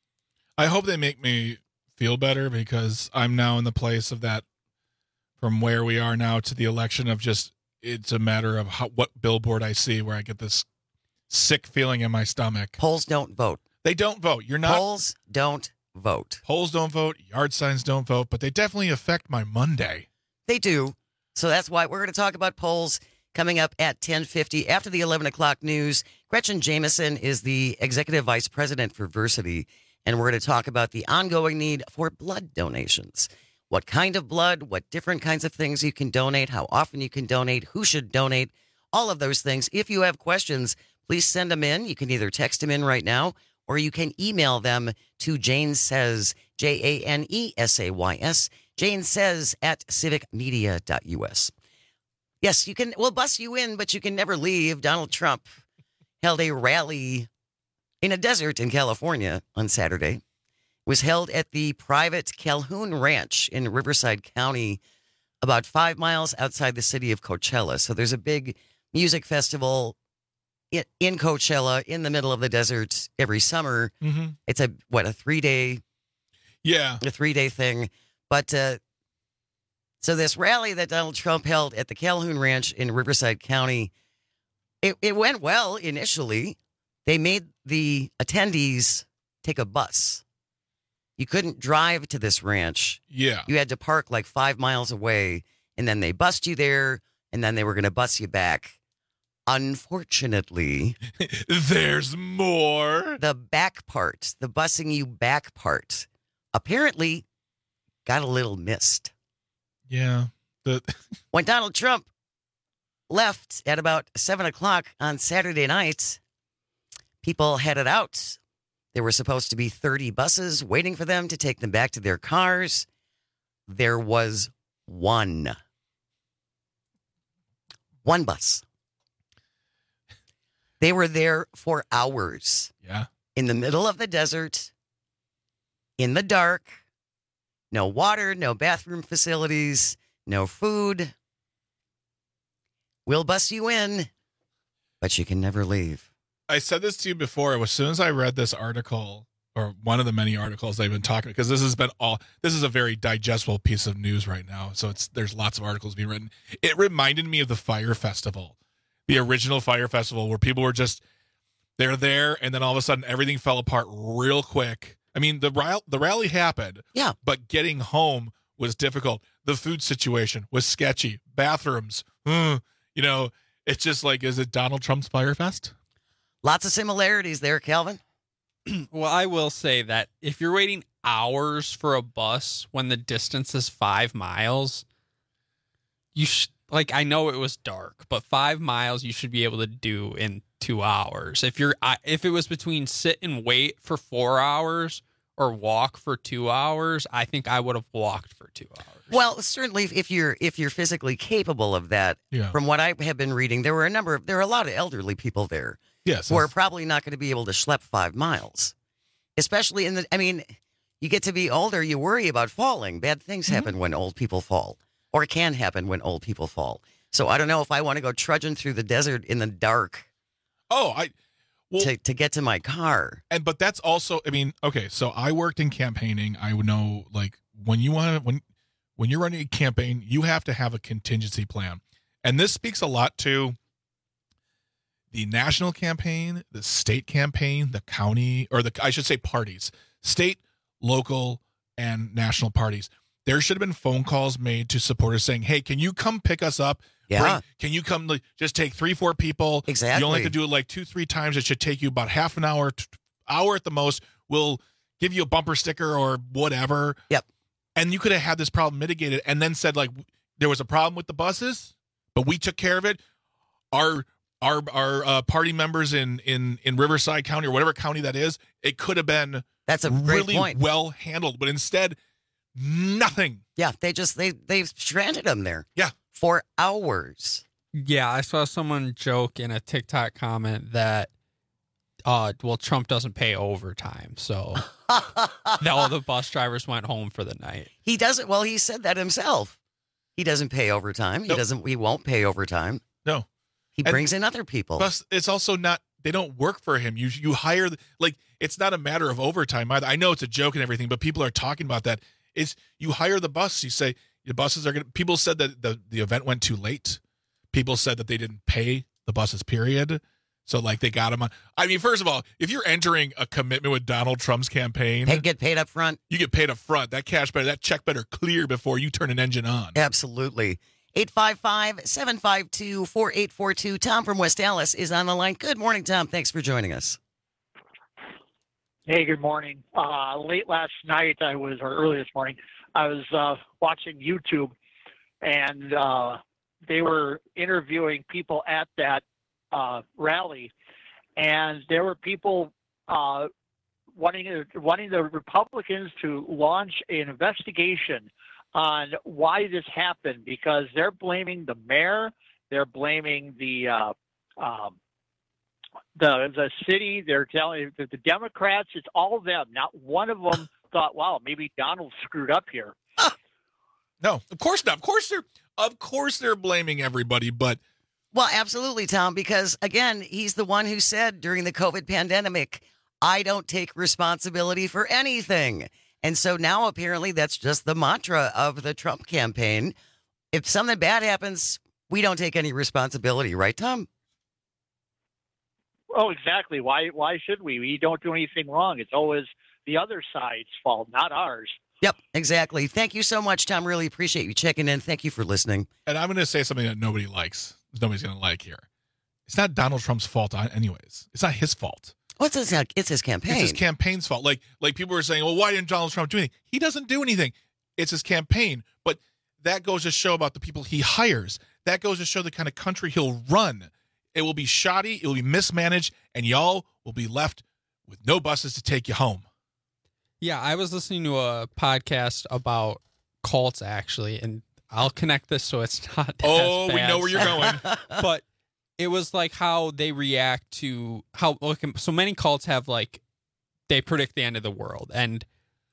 S23: I hope they make me feel better, because I'm now in the place of that, from where we are now to the election, of just, it's a matter of how, what billboard I see where I get this sick feeling in my stomach.
S22: Polls don't vote.
S23: They don't vote. You're not.
S22: Polls don't vote.
S23: Polls don't vote. Yard signs don't vote, but they definitely affect my Monday.
S22: They do. So that's why we're going to talk about polls coming up at ten fifty after the eleven o'clock news. Gretchen Jameson is the Executive Vice President for Versity, and we're going to talk about the ongoing need for blood donations. What kind of blood, what different kinds of things you can donate, how often you can donate, who should donate, all of those things. If you have questions, please send them in. You can either text them in right now, or you can email them to Jane Says, J A N E S A Y S, Jane Says at civic media dot U S. Yes, you can. We'll bus you in, but you can never leave. Donald Trump held a rally in a desert in California on Saturday. It was held at the private Calhoun Ranch in Riverside County, about five miles outside the city of Coachella. So there's a big music festival in Coachella, in the middle of the desert, every summer.
S23: Mm-hmm.
S22: It's a, what, a three-day,
S23: yeah,
S22: a three-day thing. But, uh, so this rally that Donald Trump held at the Calhoun Ranch in Riverside County, it, it went well initially. They made the attendees take a bus. You couldn't drive to this ranch.
S23: Yeah.
S22: You had to park like five miles away, and then they bussed you there, and then they were going to bus you back. Unfortunately,
S23: there's more.
S22: The back part, the bussing you back part, apparently got a little missed.
S23: Yeah. The
S22: when Donald Trump left at about seven o'clock on Saturday night, people headed out. There were supposed to be thirty buses waiting for them to take them back to their cars. There was one. One bus. They were there for hours.
S23: Yeah.
S22: In the middle of the desert, in the dark, no water, no bathroom facilities, no food. We'll bus you in, but you can never leave.
S23: I said this to you before. As soon as I read this article, or one of the many articles they've been talking, because this has been all, this is a very digestible piece of news right now. So it's, there's lots of articles being written. It reminded me of the Fire Festival. The original Fire Festival, where people were just, they're there, and then all of a sudden everything fell apart real quick. I mean, the rally, the rally happened,
S22: yeah,
S23: but getting home was difficult. The food situation was sketchy. Bathrooms, mm, you know, it's just like, is it Donald Trump's Fire Fest?
S22: Lots of similarities there, Calvin.
S4: Well, I will say that if you're waiting hours for a bus when the distance is five miles, you should. Like, I know it was dark, but five miles you should be able to do in two hours. If you're, if it was between sit and wait for four hours or walk for two hours, I think I would have walked for two hours.
S22: Well, certainly if you're if you're physically capable of that.
S23: Yeah.
S22: From what I have been reading, there were a number of there are a lot of elderly people there.
S23: Yes.
S22: Who are probably not going to be able to schlep five miles, especially in the. I mean, you get to be older, you worry about falling. Bad things mm-hmm. happen when old people fall. Or it can happen when old people fall. So I don't know if I want to go trudging through the desert in the dark.
S23: Oh, I well,
S22: to to get to my car.
S23: And but that's also, I mean, okay. So I worked in campaigning. I would know, like, when you want to when when you're running a campaign, you have to have a contingency plan. And this speaks a lot to the national campaign, the state campaign, the county, or the I should say parties, state, local, and national parties. There should have been phone calls made to supporters saying, hey, can you come pick us up?
S22: Yeah.
S23: Bring, can you come like, just take three, four people?
S22: Exactly.
S23: You only have to do it like two, three times. It should take you about half an hour, t- hour at the most. We'll give you a bumper sticker or whatever.
S22: Yep.
S23: And you could have had this problem mitigated and then said, like, there was a problem with the buses, but we took care of it. Our our our uh, party members in, in, in Riverside County or whatever county that is, it could have been
S22: That's a great
S23: really
S22: point.
S23: well handled. But instead, nothing.
S22: Yeah, they just they they stranded them there.
S23: Yeah.
S22: For hours.
S4: Yeah, I saw someone joke in a TikTok comment that, uh, well, Trump doesn't pay overtime, so that all the bus drivers went home for the night.
S22: He doesn't. Well, he said that himself. He doesn't pay overtime. He
S23: Nope.
S22: doesn't. He won't pay overtime.
S23: No.
S22: He
S23: And
S22: brings in other people.
S23: Plus, it's also not, they don't work for him. You you hire, like, it's not a matter of overtime either. I know it's a joke and everything, but people are talking about that. It's, you hire the bus, you say, the buses are going to, people said that the, the event went too late. People said that they didn't pay the buses, period. So, like, they got them on. I mean, first of all, if you're entering a commitment with Donald Trump's campaign,
S22: Pay, get paid up front.
S23: you get paid up front. That cash better, that check better clear before you turn an engine on.
S22: Absolutely. eight five five, seven five two, four eight four two. Tom from West Dallas is on the line. Good morning, Tom. Thanks for joining us.
S5: Hey, good morning. Uh, late last night, I was, or early this morning, I was uh, watching YouTube, and uh, they were interviewing people at that uh, rally, and there were people uh, wanting wanting the Republicans to launch an investigation on why this happened, because they're blaming the mayor, they're blaming the uh, um, the the city, they're telling the, the Democrats, it's all of them. Not one of them thought, wow, maybe Donald screwed up here.
S23: No, of course not. Of course they're, of course they're blaming everybody, but
S22: Well, absolutely, Tom, because, again, he's the one who said during the COVID pandemic, I don't take responsibility for anything. And so now apparently that's just the mantra of the Trump campaign. If something bad happens, we don't take any responsibility, right, Tom?
S5: Oh, exactly. Why why should we? We don't do anything wrong. It's always the other side's fault, not ours.
S22: Yep, exactly. Thank you so much, Tom. Really appreciate you checking in. Thank you for listening.
S23: and I'm going to say something that nobody likes. Nobody's going to like here. It's not Donald Trump's fault, anyways. It's not his fault.
S22: What's his? It's his campaign.
S23: It's his campaign's fault. Like, like people were saying, well, why didn't Donald Trump do anything? He doesn't do anything. It's his campaign. But that goes to show about the people he hires. That goes to show the kind of country he'll run. It will be shoddy. It will be mismanaged, and y'all will be left with no buses to take you home.
S4: Yeah, I was listening to a podcast about cults, actually, and I'll connect this so it's not
S23: Oh,
S4: as
S23: we
S4: bad.
S23: know where you're going.
S4: But it was like how they react to how look, so many cults have, like, they predict the end of the world, and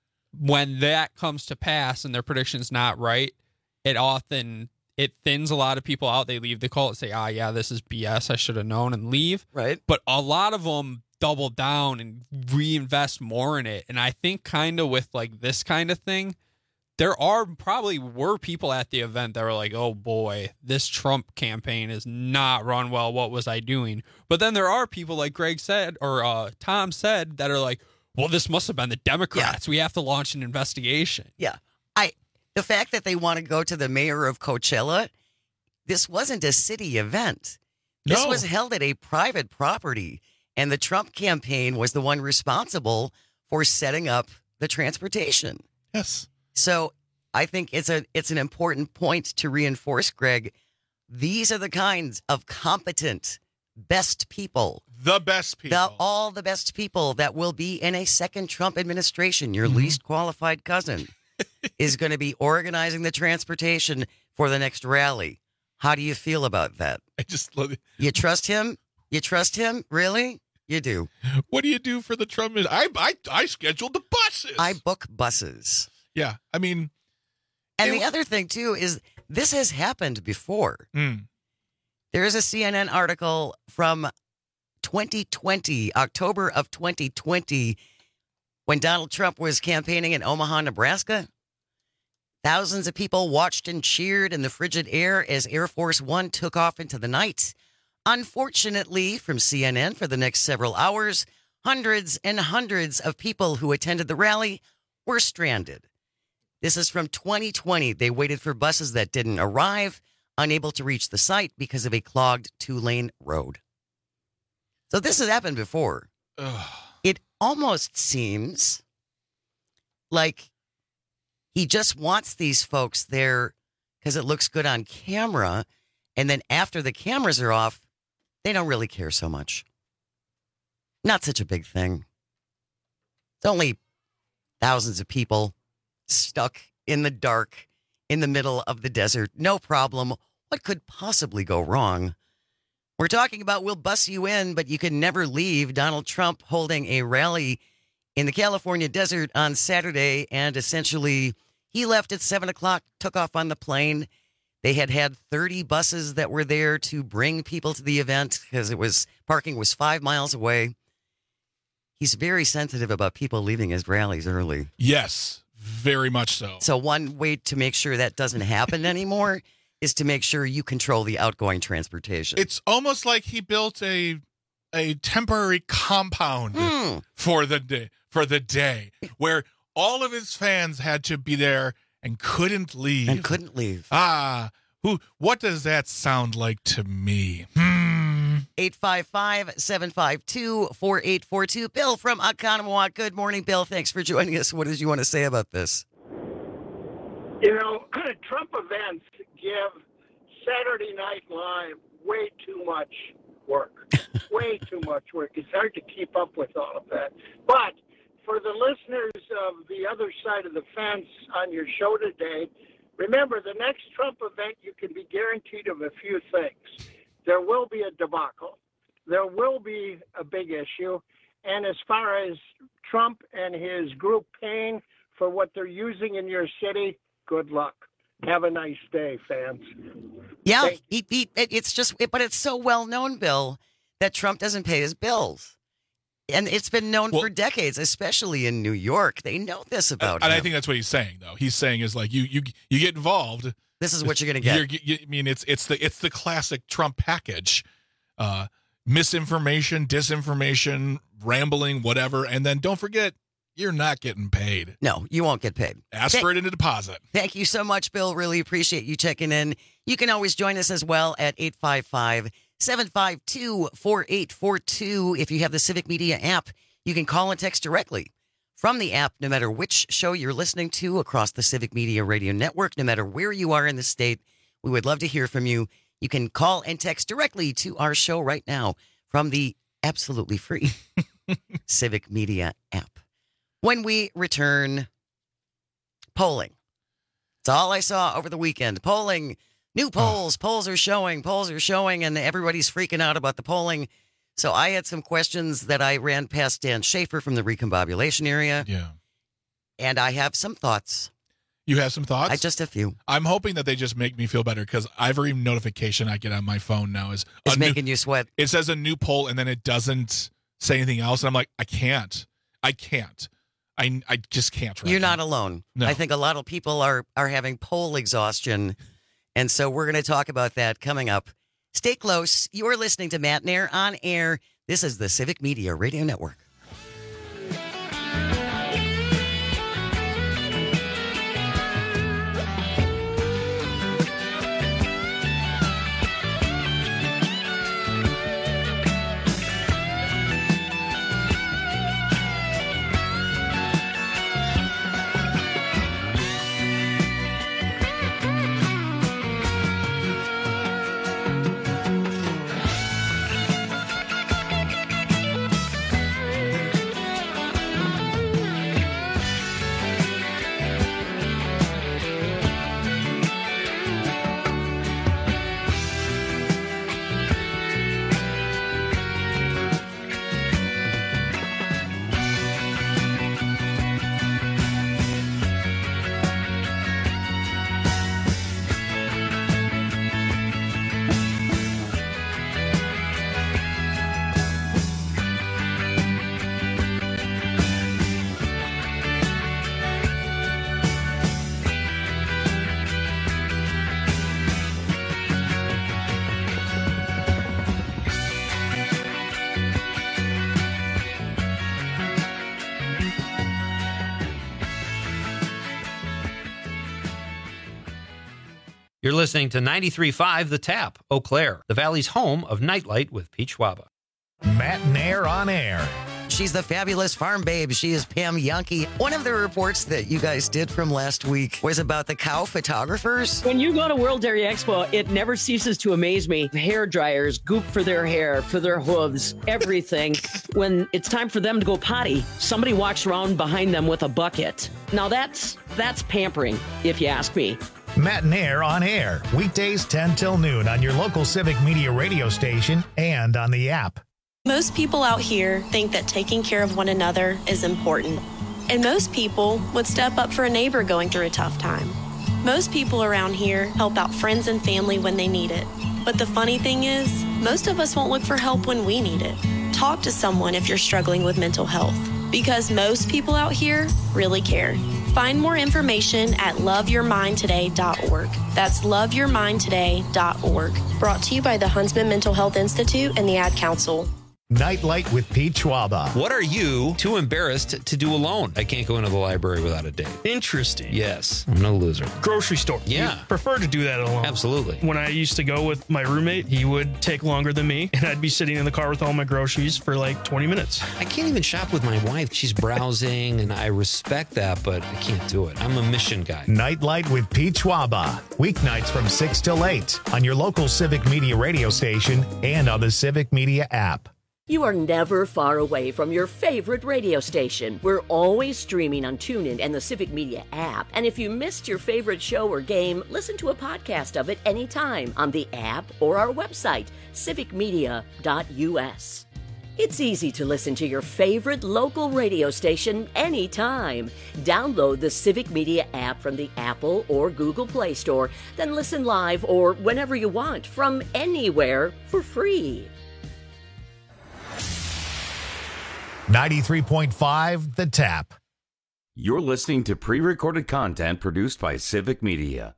S4: when that comes to pass and their prediction's not right, it often it thins a lot of people out. They leave the cult and say, ah, yeah, this is B S, I should have known, and leave.
S22: Right.
S4: But a lot of them double down and reinvest more in it. And I think kind of with, like, this kind of thing, there are probably were people at the event that were like, oh boy, this Trump campaign is not run well. What was I doing? But then there are people, like Greg said, or uh, Tom said, that are like, well, this must have been the Democrats. Yeah. We have to launch an investigation.
S22: Yeah. I the fact that they want to go to the mayor of Coachella, this wasn't a city event. This
S23: No.
S22: was held at a private property, and the Trump campaign was the one responsible for setting up the transportation.
S23: Yes.
S22: So I think it's a it's an important point to reinforce, Greg. These are the kinds of competent, best people.
S23: The best people.
S22: The, all the best people that will be in a second Trump administration. Your
S23: Mm-hmm.
S22: least qualified cousin is going to be organizing the transportation for the next rally. How do you feel about that?
S23: I just love it.
S22: You trust him? You trust him? Really? You do.
S23: What do you do for the Trump? I I I scheduled the buses.
S22: I book buses.
S23: Yeah, I mean,
S22: and the other thing too is this has happened before.
S23: Mm.
S22: There is a C N N article from twenty twenty, October of twenty twenty, when Donald Trump was campaigning in Omaha, Nebraska. Thousands of people watched and cheered in the frigid air as Air Force One took off into the night. Unfortunately, from C N N, for the next several hours, hundreds and hundreds of people who attended the rally were stranded. This is from twenty twenty. They waited for buses that didn't arrive, unable to reach the site because of a clogged two-lane road. So this has happened before.
S23: Ugh.
S22: It almost seems like He just wants these folks there because it looks good on camera. And then after the cameras are off, they don't really care so much. Not such a big thing. It's only thousands of people stuck in the dark in the middle of the desert. No problem. What could possibly go wrong? We're talking about we'll bus you in, but you can never leave. Donald Trump holding a rally in the California desert on Saturday, and essentially he left at seven o'clock, took off on the plane. They had had thirty buses that were there to bring people to the event because it was parking was five miles away. He's very sensitive about people leaving his rallies early.
S23: Yes, very much so.
S22: So one way to make sure that doesn't happen anymore is to make sure you control the outgoing transportation.
S23: It's almost like he built a a temporary compound
S22: Hmm.
S23: for the day, for the day where all of his fans had to be there and couldn't leave.
S22: And couldn't leave.
S23: Ah, who? What does that sound like to me? Hmm.
S22: eight five five, seven five two, four eight four two. Bill from Oconomowoc. Good morning, Bill. Thanks for joining us. What did you want to say about this?
S6: You know, Trump events give Saturday Night Live way too much work. Way too much work. It's hard to keep up with all of that. But for the listeners of the other side of the fence on your show today, remember the next Trump event, you can be guaranteed of a few things. There will be a debacle. There will be a big issue. And as far as Trump and his group paying for what they're using in your city, good luck. Have a nice day, fans.
S22: Yeah, he, he, it, it's just, it, but it's so well known, Bill, that Trump doesn't pay his bills. And it's been known
S23: Well-
S22: for decades, especially in New York. They know this about
S23: And
S22: him.
S23: I think that's what he's saying, though. He's saying is like you you you get involved.
S22: This is what you're gonna get.
S23: You're, you, I mean, it's it's the it's the classic Trump package: uh, misinformation, disinformation, rambling, whatever. And then don't forget, you're not getting paid.
S22: No, you won't get paid.
S23: Ask
S22: Thank-
S23: for it in a deposit.
S22: Thank you so much, Bill. Really appreciate you checking in. You can always join us as well at eight five five, seven five two, four eight four two. If you have the Civic Media app, you can call and text directly from the app, no matter which show you're listening to across the Civic Media Radio Network, no matter where you are in the state. We would love to hear from you. You can call and text directly to our show right now from the absolutely free Civic Media app. When we return, polling. It's all I saw over the weekend. Polling, new polls, polls are showing, polls are showing, and everybody's freaking out about the polling. So I had some questions that I ran past Dan Schaefer from the recombobulation area.
S23: Yeah.
S22: And I have some thoughts.
S23: You have some thoughts?
S22: I just a few.
S23: I'm hoping that they just make me feel better because every notification I get on my phone now is
S22: It's
S23: a new-
S22: making you sweat.
S23: It says a new poll and then it doesn't say anything else, and I'm like, I can't, I can't, I I just can't. Right
S22: You're
S23: now.
S22: not alone.
S23: No.
S22: I think a lot of people are are having poll exhaustion. And so we're going to talk about that coming up. Stay close. You are listening to Matt Nair on air. This is the Civic Media Radio Network.
S7: You're listening to ninety-three point five The Tap, Eau Claire, the Valley's home of Nightlight with Pete Schwaba.
S1: Matt Nair on air.
S22: She's the fabulous farm babe. She is Pam Yankee. One of the reports that you guys did from last week was about the cow photographers.
S8: When you go to World Dairy Expo, it never ceases to amaze me. Hair dryers, goop for their hair, for their hooves, everything. When it's time for them to go potty, somebody walks around behind them with a bucket. Now that's that's pampering, if you ask me.
S1: Matt and Air on air, weekdays ten till noon on your local Civic Media radio station and on the app.
S9: Most people out here think that taking care of one another is important. And most people would step up for a neighbor going through a tough time. Most people around here help out friends and family when they need it. But the funny thing is, most of us won't look for help when we need it. Talk to someone if you're struggling with mental health, because most people out here really care. Find more information at love your mind today dot org. That's love your mind today dot org. Brought to you by the Huntsman Mental Health Institute and the Ad Council.
S1: Nightlight with Pete Schwaba.
S7: What are you too embarrassed to do alone? I can't go into the library without a date.
S13: Interesting.
S7: Yes, I'm no loser.
S13: Grocery store.
S7: Yeah.
S13: You prefer to do that alone.
S7: Absolutely.
S13: When I used to go with my roommate, he would take longer than me, and I'd be sitting in the car with all my groceries for like twenty minutes.
S7: I can't even shop with my wife. She's browsing, and I respect that, but I can't do it. I'm a mission guy.
S1: Nightlight with Pete Schwaba. Weeknights from six till eight on your local Civic Media radio station and on the Civic Media app.
S17: You are never far away from your favorite radio station. We're always streaming on TuneIn and the Civic Media app. And if you missed your favorite show or game, listen to a podcast of it anytime on the app or our website, civic media dot u s. It's easy to listen to your favorite local radio station anytime. Download the Civic Media app from the Apple or Google Play Store, then listen live or whenever you want from anywhere for free.
S1: ninety-three point five The Tap.
S21: You're listening to pre-recorded content produced by Civic Media.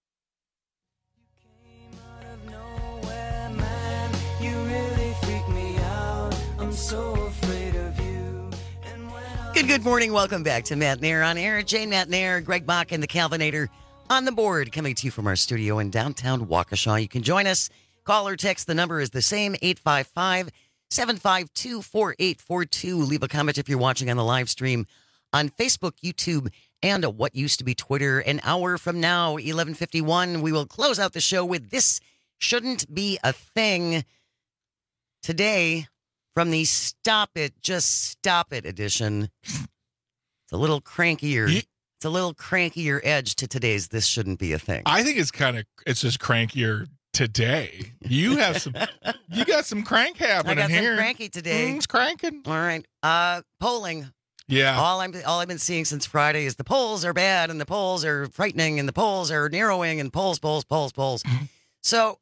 S22: Good, good morning. Welcome back to Matt and Air on air. Jane, Matt and Air, Greg Bach, and the Calvinator on the board, coming to you from our studio in downtown Waukesha. You can join us. Call or text. The number is the same, eight five five, seven five two, four eight four two. Leave a comment if you're watching on the live stream on Facebook, YouTube, and what used to be Twitter. An hour from now, eleven fifty-one, we will close out the show with This Shouldn't Be a Thing. Today, from the Stop It, Just Stop It edition. It's a little crankier. It's a little crankier edge to today's This Shouldn't Be a Thing.
S23: I think it's kind of, it's just crankier today. You have some, you got some crank happening
S22: I got
S23: here.
S22: some cranky today.
S23: Mm, it's cranking.
S22: All right. Uh, polling.
S23: Yeah.
S22: All I'm all I've been seeing since Friday is the polls are bad and the polls are frightening and the polls are narrowing and polls, polls, polls, polls.
S23: Mm-hmm.
S22: So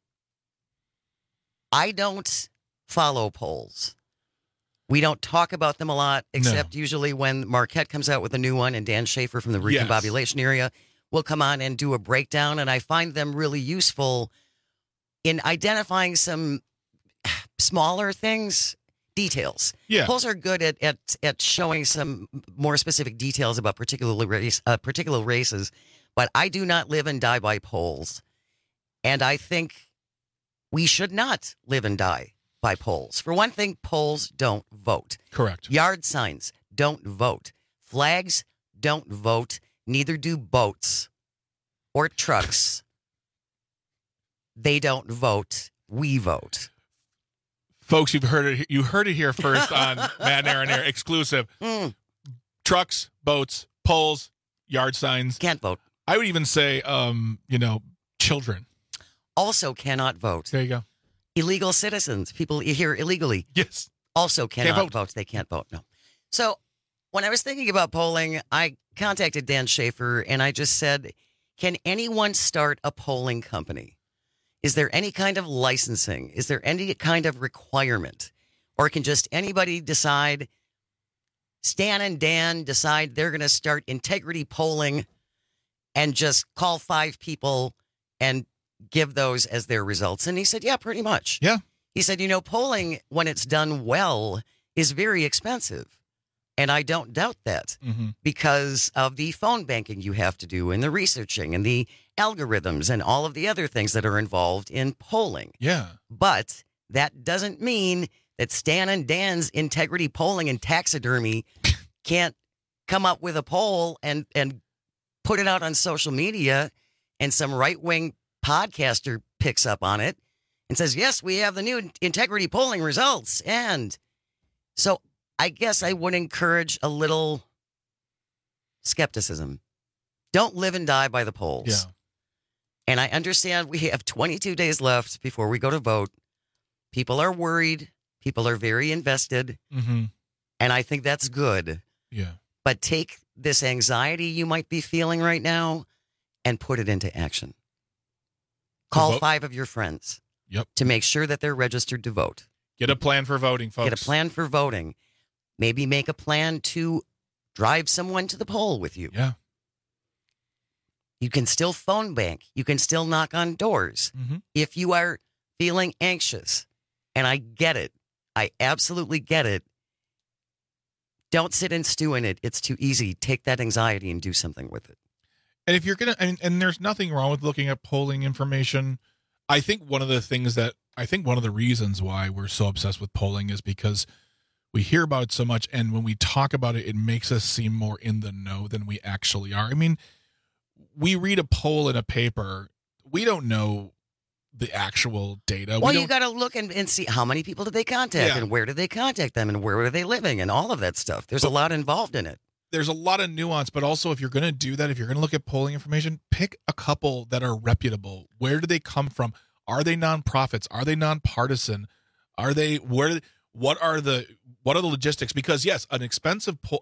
S22: I don't follow polls. We don't talk about them a lot, except no. usually when Marquette comes out with a new one and Dan Schaefer from the Recombobulation yes. area will come on and do a breakdown. And I find them really useful in identifying some smaller things, details.
S23: Yeah.
S22: Polls are good at, at, at showing some more specific details about particular race, uh, particular races, but I do not live and die by polls. And I think we should not live and die by polls. For one thing, polls don't vote.
S23: Correct.
S22: Yard signs don't vote. Flags don't vote. Neither do boats or trucks. They don't vote. We vote.
S23: Folks, you've heard it. You heard it here first on Matt and Aaron Air exclusive.
S22: Mm.
S23: Trucks, boats, poles, yard signs
S22: can't vote.
S23: I would even say, um, you know, children
S22: also cannot vote.
S23: There you go.
S22: Illegal citizens, people here illegally,
S23: yes,
S22: also cannot
S23: vote.
S22: vote. They can't vote. No. So when I was thinking about polling, I contacted Dan Schaefer and I just said, "Can anyone start a polling company? Is there any kind of licensing? Is there any kind of requirement? Or can just anybody decide, Stan and Dan decide they're going to start integrity polling and just call five people and give those as their results?" And he said, yeah, pretty much.
S23: Yeah.
S22: He said, you know, polling, when it's done well, is very expensive. And I don't doubt that
S23: mm-hmm.
S22: because of the phone banking you have to do and the researching and the algorithms and all of the other things that are involved in polling.
S23: Yeah.
S22: But that doesn't mean that Stan and Dan's integrity polling and taxidermy can't come up with a poll and, and put it out on social media, and some right-wing podcaster picks up on it and says, yes, we have the new integrity polling results. And so I guess I would encourage a little skepticism. Don't live and die by the polls.
S23: Yeah.
S22: And I understand we have twenty-two days left before we go to vote. People are worried. People are very invested.
S23: Mm-hmm.
S22: And I think that's good.
S23: Yeah.
S22: But take this anxiety you might be feeling right now and put it into action. Call
S23: vote.
S22: five of your friends.
S23: Yep.
S22: To make sure that they're registered to vote.
S23: Get a plan for voting, folks.
S22: Get a plan for voting. Maybe make a plan to drive someone to the poll with you.
S23: Yeah.
S22: You can still phone bank. You can still knock on doors.
S23: Mm-hmm.
S22: If you are feeling anxious, and I get it, I absolutely get it, don't sit and stew in it. It's too easy. Take that anxiety and do something with it.
S23: And if you're going to, and, and there's nothing wrong with looking at polling information. I think one of the things that, I think one of the reasons why we're so obsessed with polling is because we hear about it so much. And when we talk about it, it makes us seem more in the know than we actually are. I mean, we read a poll in a paper. We don't know the actual data.
S22: Well,
S23: we
S22: you got to look and, and see how many people did they contact,
S23: Yeah.
S22: and where did they contact them, and where were they living, and all of that stuff. There's
S23: But-
S22: a lot involved in it.
S23: There's a lot of nuance, but also if you're going to do that, if you're going to look at polling information, pick a couple that are reputable. Where do they come from? Are they nonprofits? Are they nonpartisan? Are they where? What are the what are the logistics? Because yes, an expensive poll,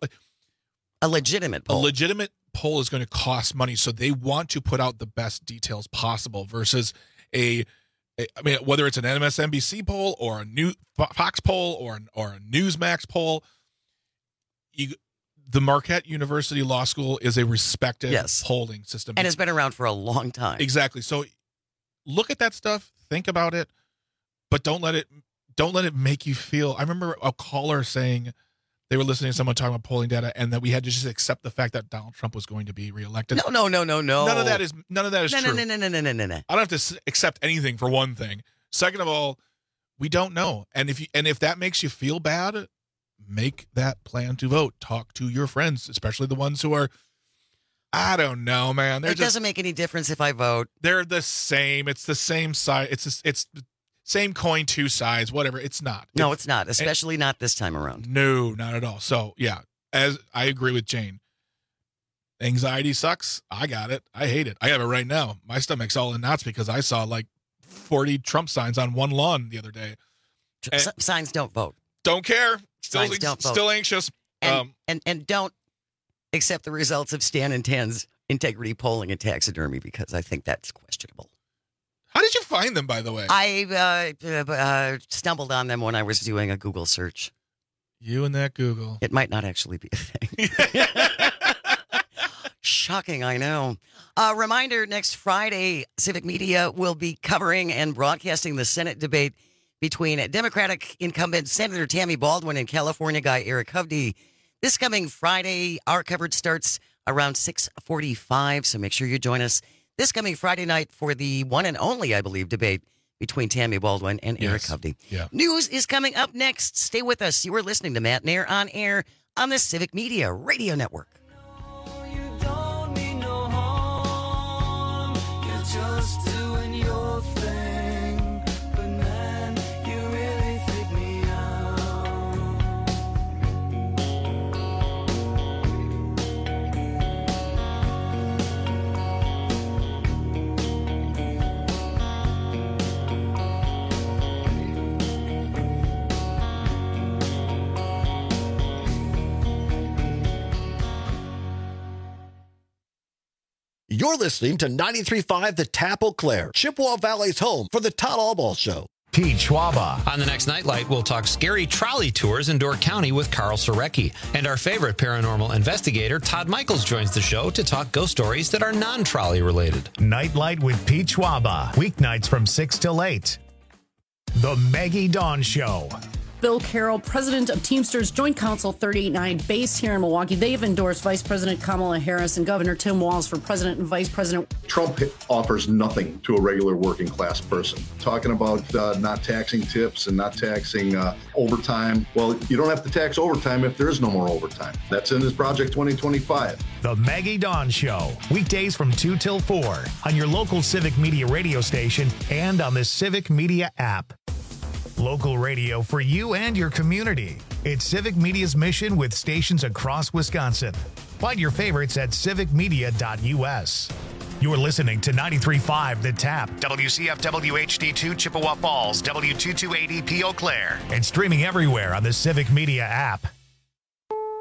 S22: a legitimate poll,
S23: a legitimate poll is going to cost money, so they want to put out the best details possible versus a. a I mean, whether it's an M S N B C poll or a new Fox poll or an, or a Newsmax poll, you. The Marquette University Law School is a respected
S22: Yes.
S23: polling system.
S22: And it's been around for a long time.
S23: Exactly. So look at that stuff, think about it, but don't let it don't let it make you feel. I remember a caller saying they were listening to someone talking about polling data and that we had to just accept the fact that Donald Trump was going to be reelected.
S22: No, no, no, no, no.
S23: None of that is none of that is
S22: no,
S23: true.
S22: no, no, no, no, no, no, no.
S23: I don't have to s- accept anything for one thing. Second of all, we don't know. And if you and if that makes you feel bad, make that plan to vote. Talk to your friends, especially the ones who are, I don't know, man. They're
S22: It
S23: just,
S22: doesn't make any difference if I vote.
S23: they're the same. It's the same side. It's just, it's the same coin, two sides, whatever. It's not.
S22: No,
S23: It-
S22: it's not, especially not this time around.
S23: no, not at all. So yeah, as I agree with Jane, anxiety sucks. I got it. I hate it. I have it right now. My stomach's all in knots because I saw like forty Trump signs on one lawn the other day.
S22: S- signs don't vote.
S23: Don't care. Still,
S22: Signs don't vote.
S23: still anxious.
S22: And,
S23: um,
S22: and and don't accept the results of Stan and Tan's integrity polling and taxidermy because I think that's questionable.
S23: How did you find them, by the way?
S22: I uh, uh, uh, stumbled on them when I was doing a Google search.
S23: You and that Google.
S22: It might not actually be a thing. Shocking, I know. A reminder, next Friday, Civic Media will be covering and broadcasting the Senate debate between Democratic incumbent Senator Tammy Baldwin and California guy Eric Hovde. This coming Friday, our coverage starts around six forty-five, so make sure you join us this coming Friday night for the one and only, I believe, debate between Tammy Baldwin and Eric
S23: Yes.
S22: Hovde.
S23: Yeah.
S22: News is coming up next. Stay with us. You are listening to Matt Nair on air on the Civic Media Radio Network.
S2: Just doing your thing, but man, you really freak me
S29: You're listening to ninety-three point five The Tap Eau Claire, Chippewa Valley's home for the Todd Allball Show.
S1: Pete Schwaba.
S7: On the next Nightlight, we'll talk scary trolley tours in Door County with Carl Sorecki. And our favorite paranormal investigator, Todd Michaels, joins the show to talk ghost stories that are non-trolley related.
S1: Nightlight with Pete Schwaba. Weeknights from six till eight. The Maggie Dawn Show.
S3: Bill Carroll, president of Teamsters Joint Council three eighty-nine, based here in Milwaukee. They've endorsed Vice President Kamala Harris and Governor Tim Walz for president and vice president.
S10: Trump offers nothing to a regular working class person. Talking about uh, not taxing tips and not taxing uh, overtime. Well, you don't have to tax overtime if there is no more overtime. That's in his Project twenty twenty-five.
S1: The Maggie Dawn Show, weekdays from two till four on your local Civic Media radio station and on the Civic Media app. Local radio for you and your community. It's Civic Media's mission with stations across Wisconsin. Find your favorites at civic media dot u s. You're listening to ninety-three point five The Tap, W C F W H D two Chippewa Falls, W two two eight E P Eau Claire, and streaming everywhere on the Civic Media app.